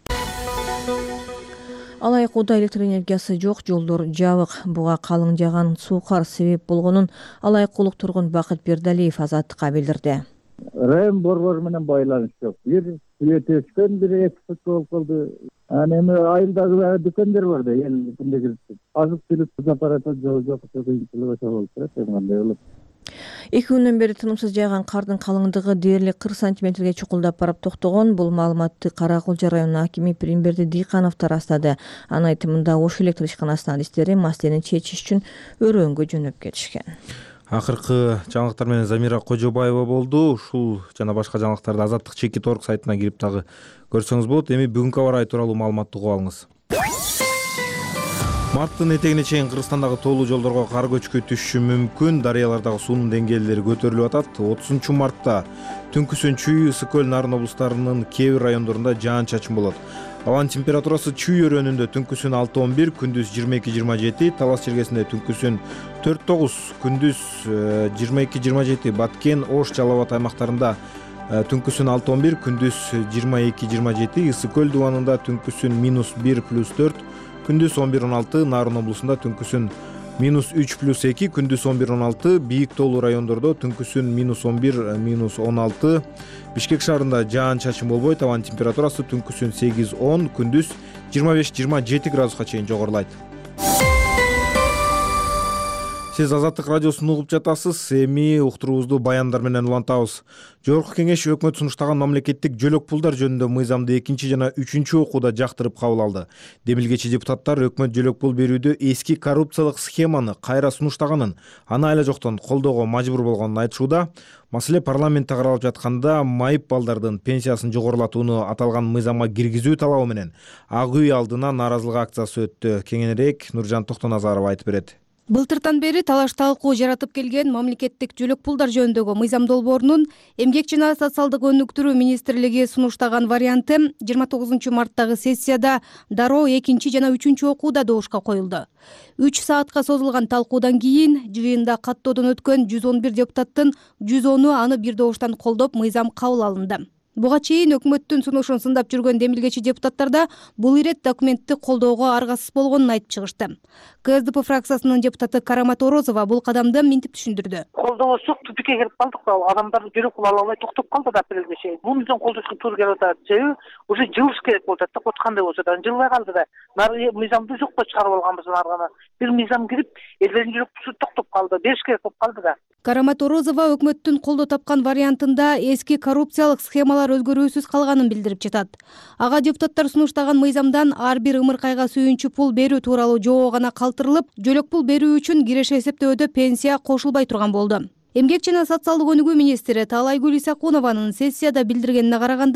Алайкууда электр энергиясы жок, жолдор жабык. Буга калың жааган суу кар себеп болгонун алайкуулук тургун Бакыт Бердалиев Азаттыкка билдирди.
Район борбору менен байланыш жок. Бир сүйөт өчкөн, бир эки сутка болуп калды. Аны эми айылдагы дүкөндөр бар да, эл күндө кирип. Азык-түлүк аппараты жок, жок, кыйынчылык болуп турат, кандай болот.
Эки күндөн бери тынымсыз жааган кардын калыңдыгы дээрлик кырк сантиметрге чукулдап барып токтогон. Бул маалыматты Кара Кулча районунун акими Примберди Дыйканов тарастады. Анын айтымында Ош электр ишканасынын адистери маселени чечиш үчүн өрөөнгө жөнөп кетишкен.
Акыркы жаңылыктар менен Замира Кожобаева болду. Ушул жана башка жаңылыктарды Азаттык чекит орг сайтына кирип дагы көрсөңүз болот. Эми бүгүнкү аба ырайы тууралуу маалыматты угуп алыңыз. Марттын этегине чейин Кыргызстандагы тоолуу жолдорго кар көчкү түшүшү мүмкүн. Дарыялардагы суунун деңгээлдери көтөрүлүп атат. отузунчу мартта Түнкүсүн, Чүй, Ысык көл, Нарын облустарынын кээ бир райондорунда жаан-чачын болот. Абанын температурасы Чүй өрөөнүндө түнкүсүн алты он бир, күндүз жыйырма эки жыйырма жети, Талас жергесинде түнкүсүн төрт тогуз, күндүз жыйырма эки жыйырма жети, Баткен, Ош, Жалал Абад аймактарында түнкүсүн алты он бир, күндүз жыйырма эки жыйырма жети, Ысык көл дубанында түнкүсүн минус бир плюс төрт, күндүз он бир он алты, Нарын облусунда түнкүсүн минус үч плюс эки, күндүз он бир он алты, бийик тоолуу райондордо түнкүсүн минус он бир минус он алты, Бишкек шаарында жаан-чачын болбойт. Абанын температурасы түнкүсүн сегиз он, күндүз жыйырма беш жыйырма жети градуска чейин жогорулайт. Сиз Азаттык радиосун угуп жатасыз. Эми уктуруубузду баяндар менен улантабыз. Жогорку кеңеш өкмөт сунуштаган мамлекеттик жөлөк пулдар жөнүндө мыйзамды экинчи жана үчүнчү окууда жактырып кабыл алды. Демилгечи депутаттар өкмөт жөлөк пул берүүдө эски коррупциялык схеманы кайра сунуштаганын, аны айла жоктон колдоого мажбур болгонун айтышууда. Маселе парламентте каралып жатканда майып балдардын пенсиясын жогорулатууну аталган мыйзамга киргизүү талабы менен Ак үй алдына нааразылык акциясы өттү. Кеңенирээк Нуржан Токтоназарова айтып берет.
Былтыртан бери талаш талкуу жаратып келген мамлекеттик жөлөк пулдар жөнүндөгү мыйзам долбоорунун Эмгек жана социалдык өнүктүрүү министрлиги сунуштаган варианты жыйырма тогузунчу марттагы сессияда дароо экинчи жана үчүнчү окууда добушка коюлду. үч саатка созулган талкуудан кийин жыйында каттоодон өткөн жүз он бир депутаттын жүз ону аны бир добуштан колдоп мыйзам кабыл алынды. Буга чейин өкмөттүн сунушун сындап жүргөн демилгечи депутаттар да бул ирет документти колдоого аргасыз болгонун айтып чыгышты. КСДП фракциясынын депутаты Карамат Орозова бул кадамды мынтип түшүндүрдү.
Колдоосок тупикке кирип калдык. Адамдар жөлөк пул ала албай токтоп калды да апрелге чейин. Муну бизден колдошко туура келип атат. Себеби уже жылыш керек болуп атат да, коткандай болсо да жылбай калды да. Мыйзамды жокко чыгарып алганбыз аргана. Бир мыйзам кирип, элдердин жөлөк пулу токтоп калды. Бериш керек болуп калды да.
Карамат Орозова өкмөттүн колдоо тапкан вариантында эски коррупциялык схемалар өзгөрүүсүз калганын билдирип жатат. Ага депутаттар сунуштаган мыйзамдан ар бир ымыркайга сүйүнчү пул берүү тууралуу жобо гана калтырылып, жөлөк пул берүү үчүн киреше эсептөөдө пенсия кошулбай турган болду. Эмгек жана социалдык өнүгүү министри Таалайгүл Исакунованын сессияда билдиргенине караганда,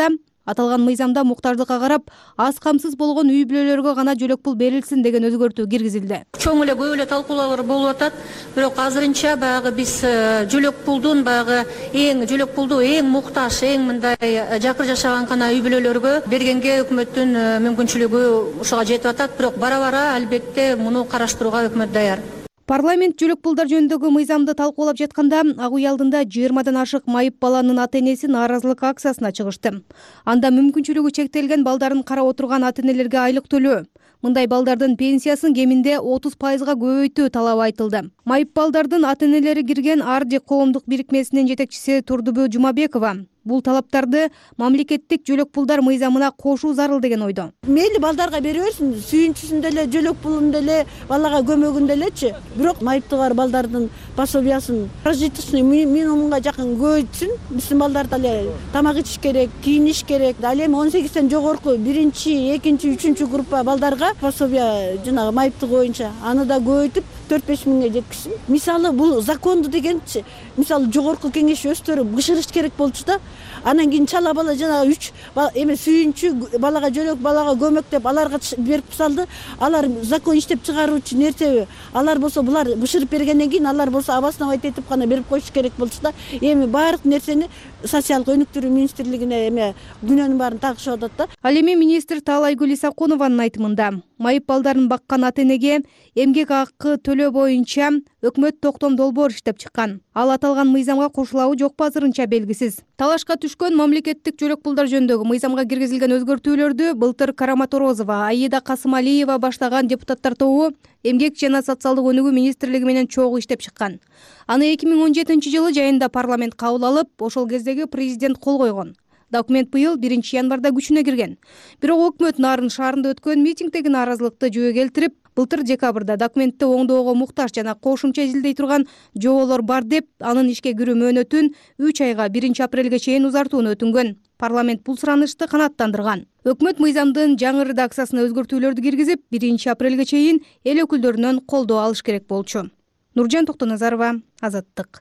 Аталган мыйзамда муктаждыкка карап аз камсыз болгон үй бүлөлөргө гана жөлөк пул берилсин деген өзгөртүү киргизилди.
Чоң эле көп эле талкуулар болуп атат. Бирок азырынча баягы биз жөлөк пулдун баягы эң жөлөк пулду эң муктаж, эң мындай жакыр жашаган гана үй бүлөлөргө бергенге өкмөттүн мүмкүнчүлүгү ушуга жетип атат. Бирок бара-бара албетте муну караштырууга өкмөт даяр.
Парламент жөлөк пулдар жөнүндөгү мыйзамды талкуулап жатканда ак үй алдында жыйырмадан ашык майып баланын ата-энеси нааразылык акциясына чыгышты. Анда мүмкүнчүлүгү чектелген балдарын карап отурган ата-энелерге айлык төлөө, мындай балдардын пенсиясын кеминде отуз пайызга көбөйтүү талабы айтылды. Майып балдардын ата-энелери кирген Арди коомдук бирикмесинин жетекчиси Турдубү Жумабекова бул талаптарды мамлекеттик жөлөк пулдар мыйзамына кошуу зарыл деген ойдо.
Мейли балдарга бере берсин, сүйүнчүсүн деле, жөлөк пулун деле, балага көмөгүн делечи. Бирок майыптыгы бар балдардын пособиясын прожиточный минимумга жакын көбөйтсүн. Биздин балдар деле тамак ичиш керек, кийиниш керек. Ал эми он сегизден жогорку биринчи, экинчи, үчүнчү группа балдарга пособия жанагы майыптыгы боюнча аны да көбөйтүп төрт беш миңге жеткизсин. Мисалы бул законду дегенчи, мисалы жогорку кеңеш өстөрүп бышырыш керек болчу да. Анан кийин чала бала жанагы үч эме сүйүнчү балага жөлөк, балага көмөк деп аларга берип салды. Алар закон иштеп чыгаруучу нерсеби? Алар болсо булар бышырып бергенден кийин алар болсо обосновать этип гана берип коюш керек болчу да. Эми баардык нерсени социалдык өнүктүрүү министрлигине эме күнөөнүн баарын тагышып атат да.
Ал эми министр Таалайгүл Исакунованын айтымында майып балдарын баккан ата-энеге эмгек акы төлөө боюнча өкмөт токтом долбоор иштеп чыккан. Ал аталган мыйзамга кошулабы жокпу азырынча белгисиз. Талашка түшкөн мамлекеттик жөлөк пулдар жөнүндөгү мыйзамга киргизилген өзгөртүүлөрдү былтыр Караматорозова, Аида Касымалиева баштаган депутаттар тобу эмгек жана социалдык өнүгүү министрлиги менен чогуу иштеп чыккан. Аны эки миң он жетинчи жылы жайында парламент кабыл алып, ошол кездеги президент кол койгон. Документ быйыл биринчи январда күчүнө кирген. Бирок өкмөт Нарын шаарында өткөн митингдеги нааразылыкты жөө келтирип, былтыр декабрда документти оңдоого муктаж жана кошумча изилдей турган жоболор бар деп, анын ишке кирүү мөөнөтүн үч айга биринчи апрелге чейин узартууну өтүнгөн. Парламент бул суранышты канааттандырган. Өкмөт мыйзамдын жаңы редакциясына өзгөртүүлөрдү киргизип, биринчи апрелге чейин эл өкүлдөрүнөн колдоо алыш керек болчу. Нуржан Токтоназарова, Азаттык.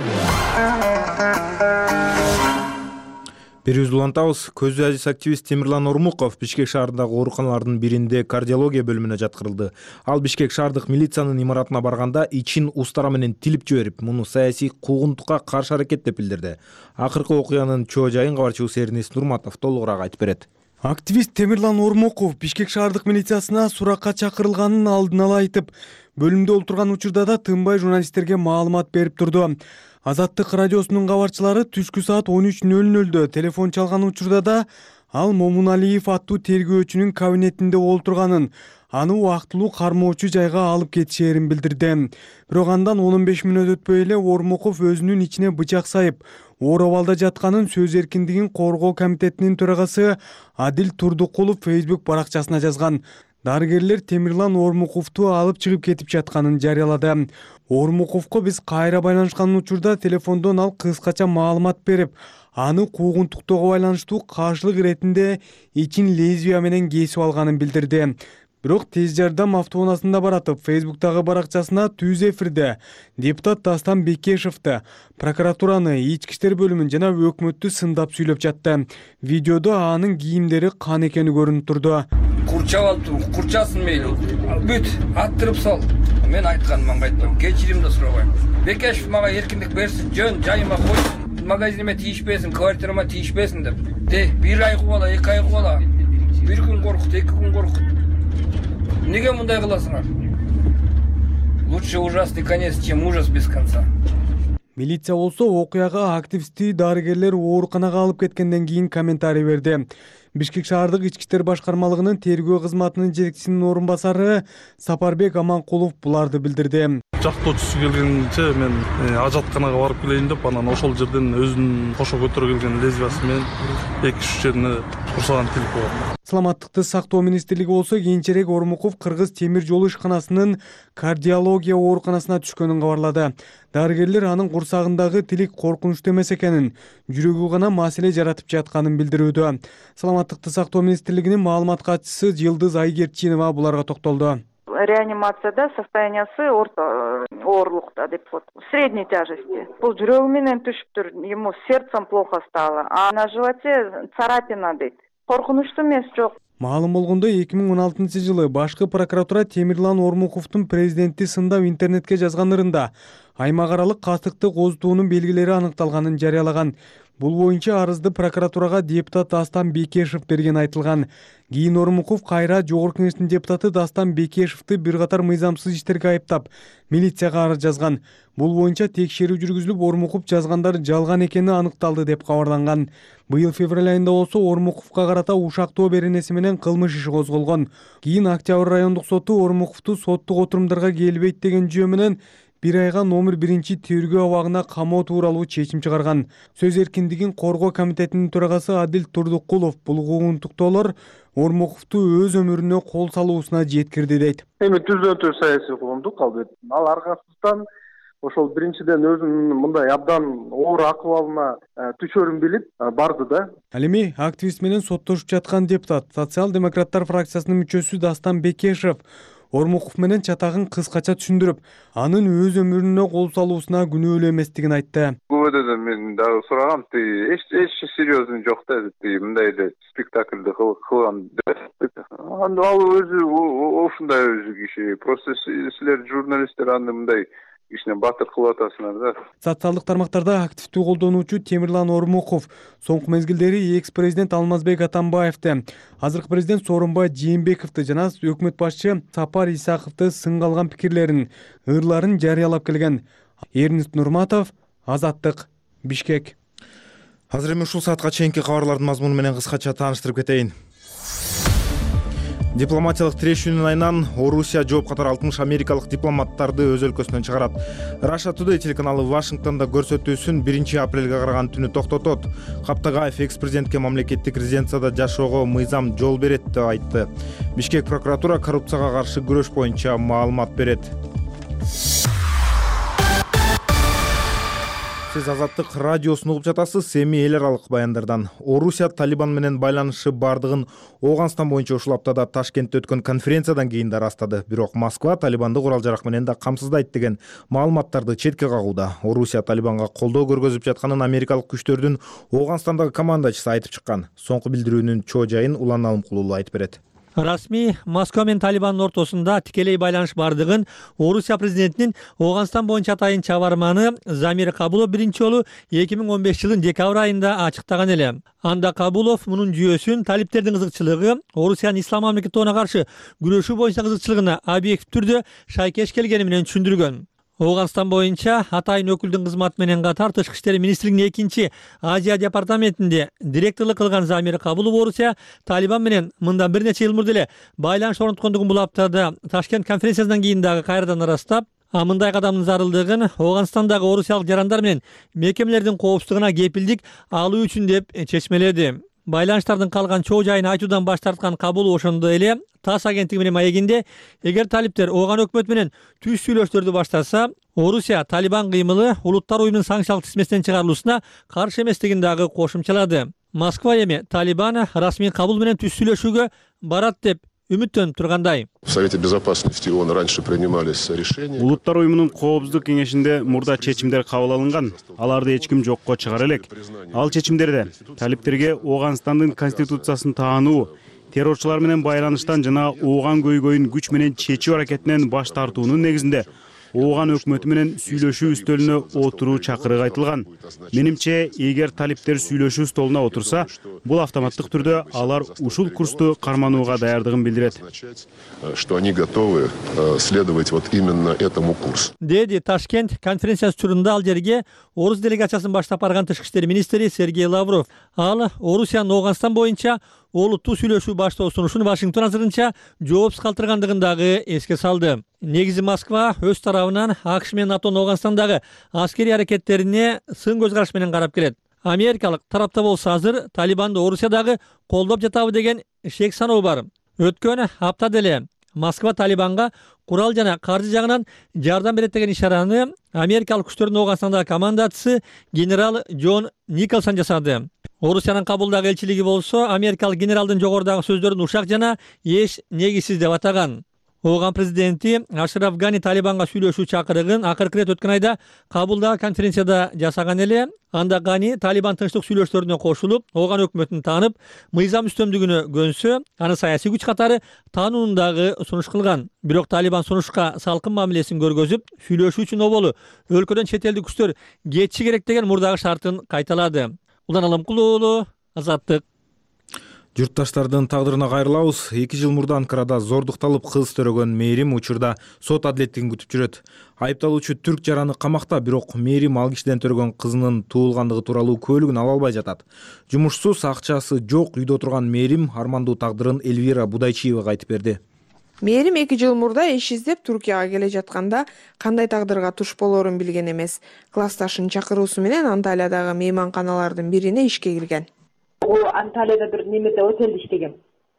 Берүүбүздү улантабыз. Көзү ажиз активист Темирлан Ормуков Бишкек шаарындагы ооруканалардын биринде кардиология бөлүмүнө жаткырылды. Ал Бишкек шаардык милициянын имаратына барганда ичин устара менен тилип жиберип, муну саясий куугунтукка каршы аракет деп билдирди. Акыркы окуянын чоо жайын кабарчыбыз Эрнест Нурматов толугураак айтып берет.
Активист Темирлан Ормуков Бишкек шаардык милициясына суракка чакырылганын алдын ала айтып, бөлүмдө отурган учурда да тынбай журналисттерге маалымат берип турду. Азаттык радиосунун кабарчылары түшкү саат он үч нөл нөлдө телефон чалган учурда да ал Момуналиев аттуу тергөөчүнүн кабинетинде отурганын, аны убактылуу кармоочу жайга алып кетишээрин билдирди. Бирок андан он беш мүнөт өтпөй эле Ормуков өзүнүн ичине бычак сайып, оор абалда жатканын сөз эркиндигин коргоо комитетинин төрагасы Адил Турдукулов Facebook баракчасына жазган. Дарыгерлер Темирлан Ормуковду алып чыгып кетип жатканын жарыялады. Ормуковго биз кайра байланышкан учурда телефондон ал кыскача маалымат берип, аны куугунтуктоого байланыштуу каршылык иретинде ичин лезвия менен кесип алганын билдирди. Бирок тез жардам автоунаасында баратып, Facebook'тагы баракчасына түз эфирде депутат Дастан Бекешевди, прокуратураны, ички иштер бөлүмүн жана өкмөттү сындап сүйлөп жатты. Видеодо анын кийимдери кан экени көрүнүп турду.
Курчап алып, курчасын мейли. Бүт, аттырып сал. Мен айтканым кайтпайм. Кечирим да сурабайм. Бекешев мага эркиндик берсин, жөн жайыма койсун. Магазиниме тийишпесин, квартирама тийишпесин деп. Де, бир ай кубала, эки ай кубала. Бир күн коркут, эки күн коркут. Неге мындай кыласыңар? Лучше ужасный конец, чем ужас без конца.
Милиция болсо окуяга активисти дарыгерлер ооруканага алып кеткенден кийин комментарий берди. Бишкек шаардык ички иштер башкармалыгынын тергөө кызматынын жетекчисинин орун басары Сапарбек Аманкулов буларды билдирди.
Жактоочусу келгенче мен ажатканага барып келейин деп, анан ошол жерден өзүнүн кошо көтөрө келген лезвиясы менен эки үч жерине курсаган тилип койгон.
Саламаттыкты сактоо министрлиги болсо кийинчерээк Ормуков Кыргыз темир жол ишканасынын кардиология ооруканасына түшкөнүн кабарлады. Дарыгерлер анын курсагындагы тилик коркунучтуу эмес экенин, жүрөгү гана маселе жаратып жатканын билдирүүдө. Саламаттыкты сактоо министрлигинин маалымат катчысы Жылдыз Айгерчинова буларга токтолду.
реанимацияда состояниясы орто оорлукта деп коет, средней тяжести. Бул жүрөгү менен түшүптүр, ему сердцем плохо стало, а на животе царапина дейт. Коркунучтуу эмес, жок.
Маалым болгондой, эки миң он алтынчы жылы башкы прокуратура Темирлан Ормуковдун президентти сындап интернетке жазган ырында аймак аралык кастыктык озутуунун белгилери аныкталганын жарыялаган. Бул боюнча арызды прокуратурага депутат Дастан Бекешев берген айтылган. Кийин Ормуков кайра Жогорку Кеңештин депутаты Дастан Бекешевди бир катар мыйзамсыз иштерге айыптап, милицияга арыз жазган. Бул боюнча текшерүү жүргүзүлүп, Ормуков жазгандар жалган экени аныкталды деп кабарланган. Быйыл февраль айында болсо Ормуковго карата ушактоо беренеси менен кылмыш иши козголгон. Кийин Октябрь райондук соту Ормуковду соттук отурумдарга келбейт деген жөө менен бир айга номер биринчи тергөө абагына камоо тууралуу чечим чыгарган. Сөз эркиндигин коргоо комитетинин төрагасы Адил Турдукулов бул куугунтуктоолор Ормуковду өз өмүрүнө кол салуусуна жеткирди дейт.
Эми түздөн түз саясий коомдук албет. Ал аркасынан ошол биринчиден өзүнүн мындай абдан оор акыбалына түшөрүн билип барды да.
Ал эми активист менен соттошуп жаткан депутат, социал-демократтар фракциясынын мүчөсү Дастан Бекешев Ормуков менен чатагын кыскача түшүндүрүп, анын өз өмүрүнө кол салуусуна күнөөлүү эместигин айтты.
Көбөдөн мен дагы сурагам, эч эч серьезный жок да, мындай эле спектакльди кылган. Ал өзү ушундай өзү киши, просто силер журналисттер аны мындай кичине батыр кылып атасыңар да.
Социалдык тармактарда активдүү колдонуучу Темирлан Ормуков соңку мезгилдери экс-президент Алмазбек Атамбаевди, азыркы президент Сооронбай Жээнбековди жана өкмөт башчы Сапар Исаковду сынга алган пикирлерин, ырларын жарыялап келген. Эрнист Нурматов, Азаттык, Бишкек.
Азыр эми ушул саатка чейинки кабарлардын мазмуну менен кыскача тааныштырып кетейин. Дипломатиялык тирешүүнүн айынан Орусия жооп катары алтымыш америкалык дипломаттарды өз өлкөсүнөн чыгарат. Russia Today телеканалы Вашингтонда көрсөтүүсүн биринчи апрелге караган түнү токтотот. Каптагаев экс-президентке мамлекеттик резиденцияда жашоого мыйзам жол берет деп айтты. Бишкек прокуратура коррупцияга каршы күрөш боюнча маалымат берет. Сиз Азаттык радиосун угуп жатасыз. Эми эл аралык баяндардан. Орусия Талибан менен байланышы бардыгын Ооганстан боюнча ушул аптада Ташкентте өткөн конференциядан кийин да ырастады. Бирок Москва Талибанды курал жарак менен да камсыздайт деген маалыматтарды четке кагууда. Орусия Талибанга колдоо көргөзүп жатканын америкалык күчтөрдүн Ооганстандагы командачысы айтып чыккан. Соңку билдирүүнүн чоо жайын Улан Алымкулуу айтып берет.
Расмий Москва менен Талибандын ортосунда тикелей байланыш бардыгын Орусия президентинин Ооганстан боюнча атайын чабарманы Замир Кабулов биринчи жолу эки миң он бешинчи жылдын декабрь айында ачыктаган эле. Анда Кабулов мунун жүйөсүн талиптердин кызыкчылыгы, Орусиянын ислам мамлекетине каршы күрөшүү боюнча кызыкчылыгына объектив түрдө шайкеш келгени менен түшүндүргөн. Ооганстан боюнча атайын өкүлдүн кызматы менен катар Тышкы иштер министрлигинин экинчи Азия департаментинде директорлук кылган Замир Кабулов Орусия Талибан менен мындан бир нече жыл мурда эле байланыш орноткондугун бул аптада Ташкент конференциясынан кийин дагы кайрадан ырастап, а мындай кадамдын зарылдыгын Ооганстандагы орусиялык жарандар менен мекемелердин коопсуздугуна кепилдик алуу үчүн деп чечмеледи. Байланыштардын калган чоо жайын айтуудан баш тарткан Кабулов ошондой эле ТАСС агенттиги менен маегинде, эгер талиптер Ооган өкмөтү менен түз сүйлөшүүлөрдү баштаса, Орусия Талибан кыймылы улуттар уюмунун санкциялык тизмесинен чыгарылуусуна каршы эместигин дагы кошумчалады. Москва эми Талибан расмий кабул менен түз сүйлөшүүгө барат деп үмүттөнүп тургандай.
В Совете Безопасности ООН раньше принимались решения.
Улуттар уюмунун коопсуздук кеңешинде мурда чечимдер кабыл алынган. Аларды эч ким жокко чыгара элек. Ал чечимдерде талиптерге Ооганстандын конституциясын таануу, террорчулар менен байланыштан жана Ооган көйгөйүн күч менен чечүү аракетинен баш тартуунун негизинде Ооган өкмөтү менен сүйлөшүү үстөлүнө отуруу чакырыгы айтылган. Менимче, эгер талиптер сүйлөшүү столуна отурса, бул автоматтык түрдө алар ушул курсту карманууга даярдыгын билдирет.
Что они готовы следовать вот именно этому курсу.
Деди Ташкент конференциясы турунда ал жерге орус делегациясын баштап барган Тышкы иштер министри Сергей Лавров. Ал Орусиянын Ооганстан боюнча олуттуу сүйлөшүү баштоо сунушун Вашингтон азырынча жоопсуз калтыргандыгын дагы эске салды. Негизи Москва өз тарабынан АКШ менен НАТОнун Ооганстандагы аскерий аракеттерине сын көз караш менен карап келет. Америкалык тарапта болсо азыр Талибанды Орусиядагы колдоп жатабы деген шек саноо бар. Өткөн аптада эле Москва Талибанга курал жана каржы жагынан жардам берет деген ишараны америкалык күчтөрдүн Ооганстандагы командачысы генерал Джон Николсон жасады. Орусиянын Кабулдагы элчилиги болсо америкалык генералдын жогорудагы сөздөрүн ушак жана эч негизсиз деп атаган. Ооган президенти Ашраф Гани Талибанга сүйлөшүү чакырыгын акыркы ирет өткөн айда Кабулдагы конференцияда жасаган эле. Анда Гани Талибан тынчтык сүйлөшүүлөрүнө кошулуп, Ооган өкмөтүн таанып, мыйзам үстөмдүгүнө көнсө, аны саясий күч катары таануундагы сунуш кылган. Бирок Талибан сунушка салкын мамилесин көргөзүп, сүйлөшүү үчүн оболу өлкөдөн чет элдик күчтөр кетиши керек деген мурдагы шартын кайталады. Улан Алымкулуу уулу, Азаттык.
Журтташтардын тагдырына кайрылабыз. эки жыл мурда Анкарада зордукталып кыз төрөгөн Мээрим учурда сот адилеттигин күтүп жүрөт. Айыпталуучу түрк жараны камакта, бирок Мээрим ал кишиден төрөгөн кызынын туулгандыгы тууралуу куәлигин ала албай жатат. Жумушсуз, акчасы жок үйдө отурган Мээрим армандуу тагдырын Эльвира Будайчиевага айтып берди.
Мээрим эки жыл мурда иш издеп Туркияга келе жатканда кандай тагдырга туш болоорун билген эмес. Классташынын чакыруусу менен Анталиядагы мейманканалардын бирине ишке кирген.
Анталияда бир немеде отелде иштегем.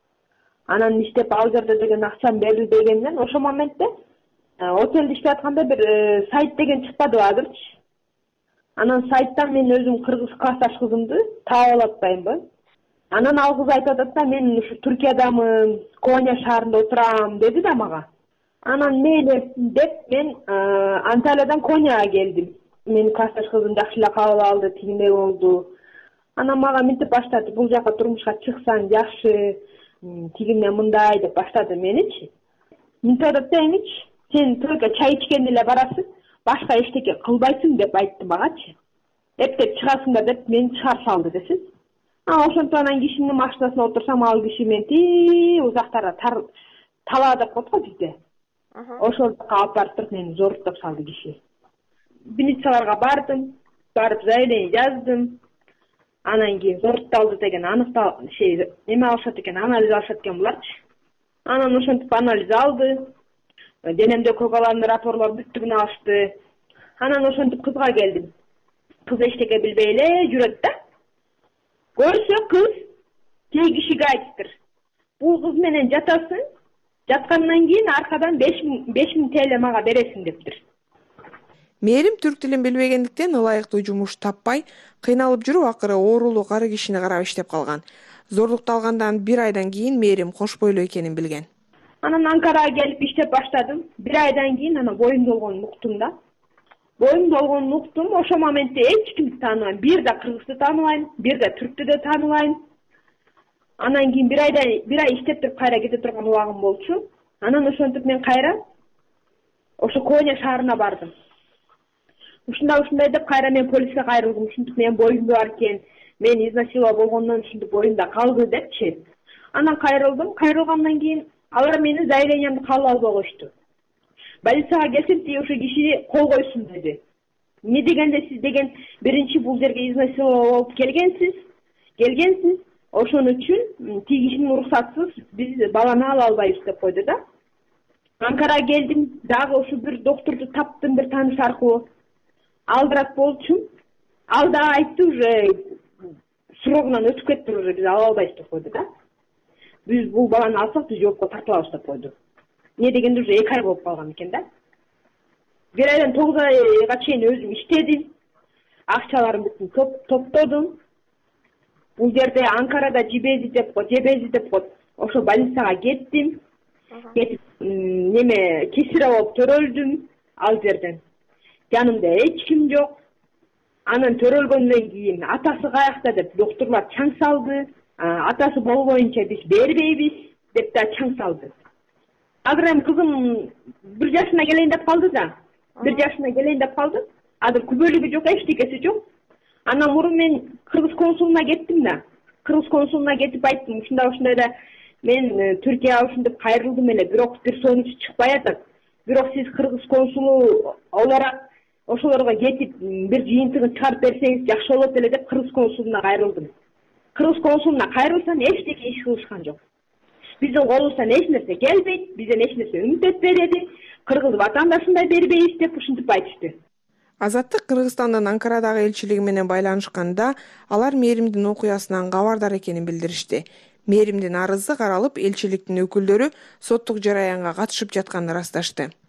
Анан иштеп ал жерде деген акчам берилбегенден ошол моментте отелде иштеп атканда бир сайт деген чыкпадыбы азырчы. Анан сайттан мен өзүм кыргыз классташ кызымды таап алып атпаймынбы. Анан ал кыз айтып атат да, мен ушу Түркиядамын, Коня шаарында отурам деди да мага. Анан мейли деп мен Анталиядан Коняга келдим. Мен классташ кызым жакшы эле кабыл алды, тигиндей болду. Анан мага мынтип баштады, бул жака турмушка чыксаң жакшы, тигине мындай деп баштады меничи. Мынтип атат да, эмичи, сен только чай ичкенде эле барасың, башка эчтеке кылбайсың деп айтты магачы. Эптеп чыгасың да деп мени чыгарып салды десиз. А ошентип анан кишинин машинасына отурсам, ал киши мени тии узактара тала деп коет го бизде. Ошол жака алып барып туруп мени зордуктап салды киши. Милицияларга бардым, барып заявление жаздым. Анан кийин зордукталды деген аныктал şey эме алышат экен, анализ алышат экен буларчы. Анан ошентип анализ алды. Денемде көгаланды рапорлор бүттүгүн алышты. Анан ошентип кызга келдим. Кыз эчтеке билбей эле жүрөт да. Көрсө кыз тээ кишиге айтыптыр. Бул кыз менен жатасың, жаткандан кийин аркадан беш миң тел мага бересиң дептир.
Мээрим түрк тилин билбегендиктен ылайыктуу жумуш таппай, кыйналып жүрүп акыры оорулуу кары кишини карап иштеп калган. Зордукталгандан бир айдан кийин Мээрим кош бойлуу экенин билген.
Анан Анкарага келип иштеп баштадым. Бир айдан кийин анан боюм долгонун уктум да. Боюм долгонун уктум, ошол моментте эч кимди тааныбайм. Бир да кыргызды тааныбайм, бир да түрктү да тааныбайм. Анан кийин бир айда бир ай иштеп туруп кайра кете турган убагым болчу. Анан ошентип мен кайра ошо Коня шаарына бардым. Ушундай ушундай деп кайра мен полиске кайрылдым. Ушинтип мен боюмда бар экен, мен изнасилова болгондон ушинтип боюмда калды депчи. Анан кайрылдым. Кайрылгандан кийин алар менин заявлениямды кабыл албай коюшту. Больницага келсем, тиги ошо киши кол койсун деди. Эмне дегенде сиз деген биринчи бул жерге изнасилова болуп келгенсиз, келгенсиз. Ошон үчүн тиги кишинин уруксатсыз биз баланы ала албайбыз деп койду да. Анкарага келдим, дагы ошо бир доктурду таптым бир тааныш аркылуу. Алдырат болчу. Ал да айтты, уже срогунан өтүп кетти, уже биз ала албайбыз деп койду да. Биз бул баланы алсак, биз жоопко тартылабыз деп койду. Не дегенде уже эки ай болуп калган экен да. Бир айдан тогуз айга чейин өзүм иштедим. Акчаларымды бүтүн топтодум. Бул жерде Анкарада Жебези деп коет, Жебези деп коет. Ошо больницага кеттим. Кетип неме кесире болуп төрөлдүм ал жерден. Жанымда эч ким жок. Анан төрөлгөндөн кийин атасы каякта деп докторлор чаң салды. Атасы болбоюнча биз бербейбиз деп да чаң салды. Азыр эми кызым бир жашына келейин деп калды да. Бир жашына келейин деп калды. Азыр күбөлүгү жок, эчтекеси жок. Анан мурун мен кыргыз консулуна кеттим да. Кыргыз консулуна кетип айттым, ушундай ушундай да мен Түркияга ушинтип кайрылдым эле, бирок бир сонуч чыкпай атат. Бирок сиз кыргыз консулу olarak ошолорго кетип бир жыйынтыгын чыгарып берсеңиз жакшы болот эле деп кыргыз консулуна кайрылдым. Кыргыз консулуна кайрылсам эчтеке иш кылышкан жок. Биздин колубуздан эч нерсе келбейт, бизден эч нерсе үмүт этпейт, кыргыз ватандашын да бербейбиз деп ушинтип айтышты.
Азаттык Кыргызстандын Анкарадагы элчилиги менен байланышканда алар Мээримдин окуясынан кабардар экенин билдиришти. Мээримдин арызы каралып, элчиликтин өкүлдөрү соттук жараянга катышып жатканын ырасташты.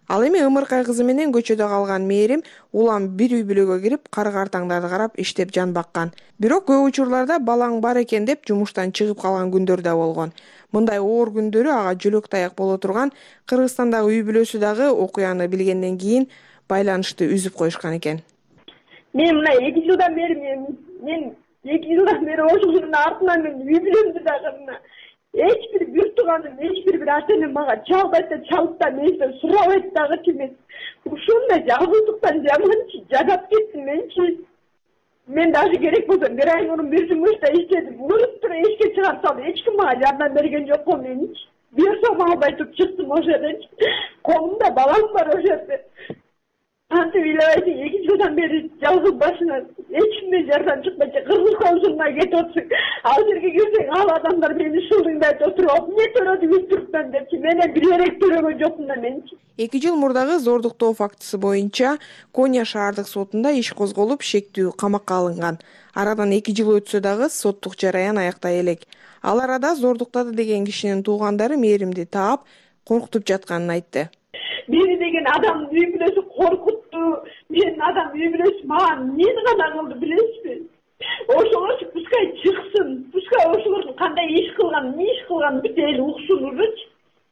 Ал эми ымыркай кызы менен көчөдө калган Мээрим улам бир үй бүлөгө кирип кар картаңдарды карап иштеп жан баккан. Бирок көп учурларда балаң бар экен деп жумуштан чыгып калган күндөр да болгон. Мындай оор күндөрү ага жөлөк таяк боло турган Кыргызстандагы үй бүлөсү дагы окуяны билгенден кийин байланышты үзүп коюшкан экен.
Мен мына эки жылдан бери мен мен эки жылдан бери ошонун артынан мен үй бүлөмдү дагы мына эч бир бир тууганым, эч бир бир ата энем мага чалбайт да чалып да менден сурабайт дагычы эмес. Ушундай жалгыздыктан жаманчы жадап кеттим менчи. Мен даже керек болсо бир ай мурун бир жумушта иштедим. Уруп туруп эшикке чыгарсам эч ким мага жардам берген жок го менчи. Бир сом албай туруп чыктым ошол жерден. Колумда балам бар ошол жерде. Антип ыйлабайсың, эки жылдан бери жалгыз башына эч кимден жардам чыкпайчы, кыргыз консулуна кетип отурсуң. Ал жерге кирсең, ал адамдар мени шылдыңдайт отуруп, эмне төрөдүң үстүрүктөн депчи. Менен бир эрек төрөгөн жокмун да менчи.
эки жыл мурдагы зордуктоо фактысы боюнча Коня шаардык сотунда иш козголуп, шектүү камакка алынган. Арадан эки жыл өтсө дагы соттук жараян аяктай элек. Ал арада зордуктады деген кишинин туугандары Мээримди таап, коркутуп жатканын айтты.
Мени деген адам үй бүлөсү коркутту. Менин адам үй бүлөсү мага эмнени гана кылды билесизби? Ошолорчу пускай чыксын, пускай ошолордун кандай иш кылган, эмне иш кылганын бүт эл уксун ушучу.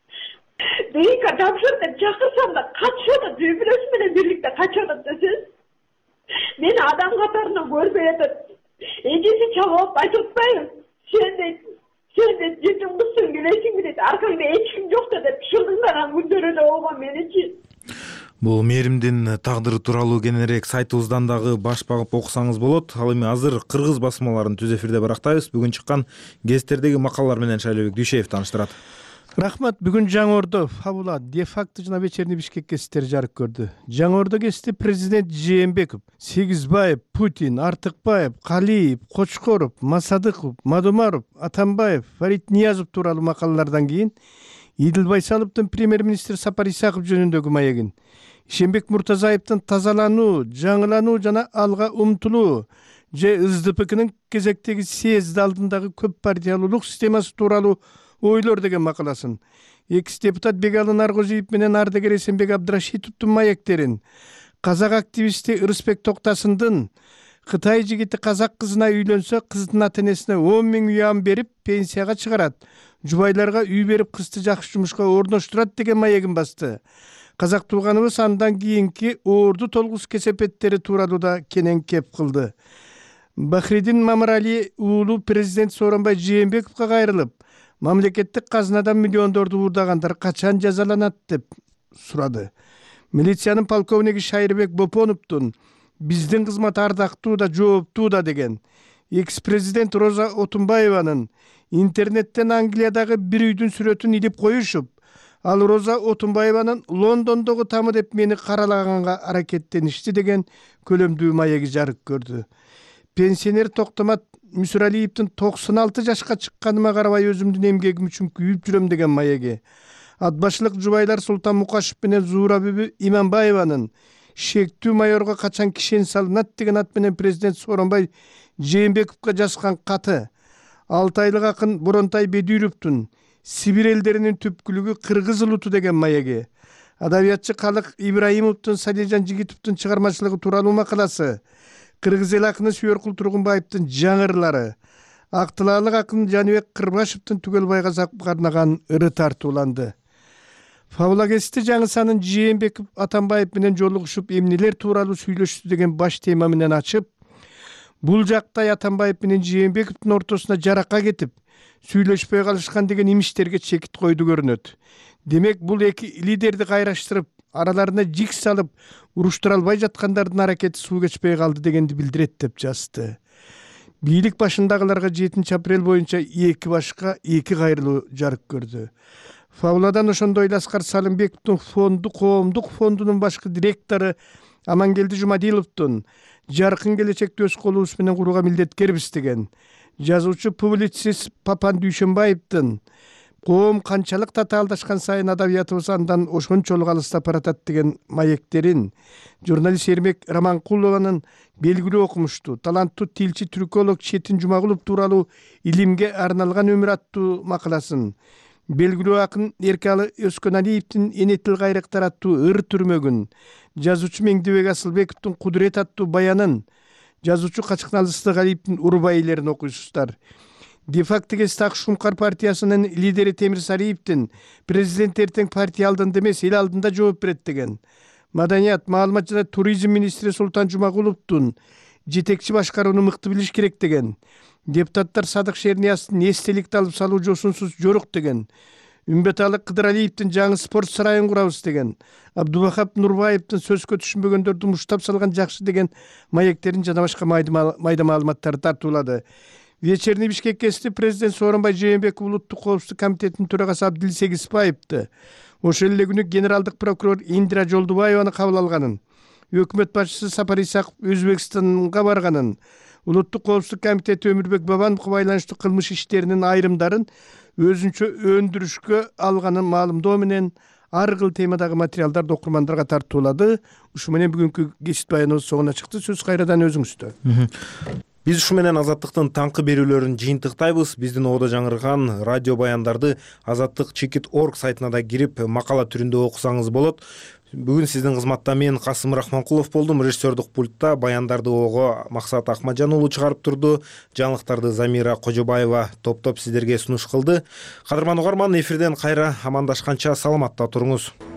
ДНК тапшыр деп чакырсам да качып атат, үй бүлөсү менен бирликте качып атат десеңиз. Мени адам катарынан көрбөй атат. Эжеси чалып айтып атпайбы? Сен дейт, сен дейт жетимдиксиң, келесиңби дейт, аркаңда эч ким жок да деп шылдыңдаган күндөрү да болгон меничи.
Бул Мээримдин тагдыры тууралуу кененирээк сайтыбыздан дагы баш багып окусаңыз болот. Ал эми азыр кыргыз басмаларын түз эфирде барактайбыз. Бүгүн чыккан гезиттердеги макалалар менен Шайлообек Дүйшеев тааныштырат.
Рахмат. Бүгүн Жаңы Ордо фабула де-факто жана вечерний Бишкек гезиттери жарык көрдү. Жаңы Ордо гезити президент Жээнбеков, Сегизбаев, Путин, Артыкбаев, Калиев, Кочкоров, Масадыков, Мадумаров, Атамбаев, Фарид Ниязов тууралуу макалалардан кийин Идил Байсаловдун премьер-министр Сапар Исаков жөнүндөгү маегин, Ишенбек Муртазаевдин тазалануу, жаңылануу жана алга умтулуу же ыздпкнын кезектеги съезд алдындагы көп партиялуулук системасы тууралуу ойлор деген макаласын, экс депутат Бегалы Наргозиев менен ардагер Эсенбек Абдрашитовдун маектерин, казак активисти Ырысбек Токтасындын Кытай жигити казак кызына үйлөнсө кыздын ата энесине он миң юан берип пенсияга чыгарат, жубайларга үй берип кызды жакшы жумушка орноштурат деген маегин басты. Казак тууганыбыз андан кийинки орду толгус кесепеттери тууралуу да кенен кеп кылды. Бахридин Мамырали уулу президент Сооронбай Жээнбековго кайрылып, мамлекеттик казынадан миллиондорду уурдагандар качан жазаланат деп сурады. Милициянын полковниги Шайырбек Бопоновдун биздин кызмат ардактуу да жооптуу да деген, экс-президент Роза Отунбаеванын интернеттен Англиядагы бир үйдүн сүрөтүн илип коюшуп, ал Роза Отунбаеванын Лондондогу тамы деп мени каралаганга аракеттеништи деген көлөмдүү маеги жарык көрдү. Пенсионер Токтомат Мүсүралиевдин токсон алты жашка чыкканыма карабай өзүмдүн эмгегим үчүн күйүп жүрөм деген маеги, атбашылык жубайлар Султан Мукашев менен Зуура бүбү Иманбаеванын шектүү майорго качан кишен салынат деген ат менен президент Сооронбай Жээнбековго жазган каты, алты айлык акын Боронтай Бедүровдун Сибир элдеринин түпкүлүгү кыргыз улуту деген маеги, адабиятчы Калык Ибраимовдун Салижан Жигитовдун чыгармачылыгы тууралуу макаласы, кыргыз эл акыны Сүйөркул Тургунбаевдин жаңырлары, актылаалык акын Жаныбек Кырбашевдин Түгөлбайга арнаган ыры тартууланды. Фабула гезити жаңысанын Жээнбеков Атамбаев менен жолугушуп эмнелер тууралуу сүйлөштү деген баш тема менен ачып, бул жактай Атамбаев менен Жээнбековдун ортосуна жаракка кетип, сүйлөшпөй калышкан деген имиштерге чекит койду көрүнөт. Демек бул эки лидерди кайраштырып, араларына жик салып, уруштура албай жаткандардын аракети суу кечпей калды дегенди билдирет деп жазды. Бийлик башындагыларга жетинчи апрель боюнча эки башка эки кайрылуу жарык көрдү. Фабуладан ошондой эле Аскар Салымбековдун фонду коомдук фондунун башкы директору Амангелди Жумадиловдун жаркын келечекти өз колубуз менен курууга милдеткербиз деген, жазуучу публицист Папан Дүйшөнбаевдин коом канчалык татаалдашкан сайын адабиятыбыз андан ошончолук алыстап баратат деген маектерин, журналист Эрмек Раманкулованын белгилүү окумуштуу, таланттуу тилчи түрколог Четин Жумагулов тууралуу илимге арналган өмүр аттуу макаласын, белгилүү акын Эркалы Өскөналиевдин Эне тил кайрактар аттуу ыр түрмөгүн, жазуучу Меңдебек Асылбековдун Кудурет аттуу баянын, жазуучу Качкыналы Ыстыгалиевдин Урбайлерин окуйсуздар. Де-факто кесте Ак Шумкар партиясынын лидери Темир Сариевдин президент эртең партия алдында эмес эл алдында жооп берет деген. Маданият, маалымат жана туризм министри Султан Жумагуловдун жетекчи башкарууну мыкты билиш керек деген. Депутаттар Садык Шернияздын эстеликти алып салуу жосунсуз жорок деген. Үмбеталы Кыдыралиевдин жаңы спорт сарайын курабыз деген. Абдубахап Нурбаевдин сөзгө түшүнбөгөндөрдү муштап салган жакшы деген маектерин жана башка майда маалыматтарды тартуулады. Вечерний Бишкек кести президент Сооронбай Жээнбеков улуттук коопсуздук комитетинин төрагасы Абдилис Эгизбаевди ошол эле күнү генералдык прокурор Индира Жолдубаеваны кабыл алганын, өкмөт башчысы Сапар Исаков Өзбекстанга барганын, улуттук коопсуздук комитети Өмүрбек Бабановго байланыштуу кылмыш иштеринин айрымдарын өзүнчө өндүрүшкө алганын маалымдоо менен ар кыл темадагы материалдарды окурмандарга тартуулады. Ушу менен бүгүнкү кесип баяныбыз соңуна чыкты. Сөз кайрадан өзүңүздө.
Биз ушу менен Азаттыктын таңкы берүүлөрүн жыйынтыктайбыз. Биздин оодо жаңырган радио баяндарды азаттык чекит точка орг сайтына да кирип макала түрүндө окусаңыз болот. Бүгүн сиздин кызматта мен Касым Рахманкулов болдум. Режиссердук пультта баяндарды ого Максат Акмаджан уулу чыгарып турду. Жаңылыктарды Замира Кожобаева топтоп сиздерге сунуш кылды. Кадырман угарман, эфирден кайра амандашканча саламатта туруңуз.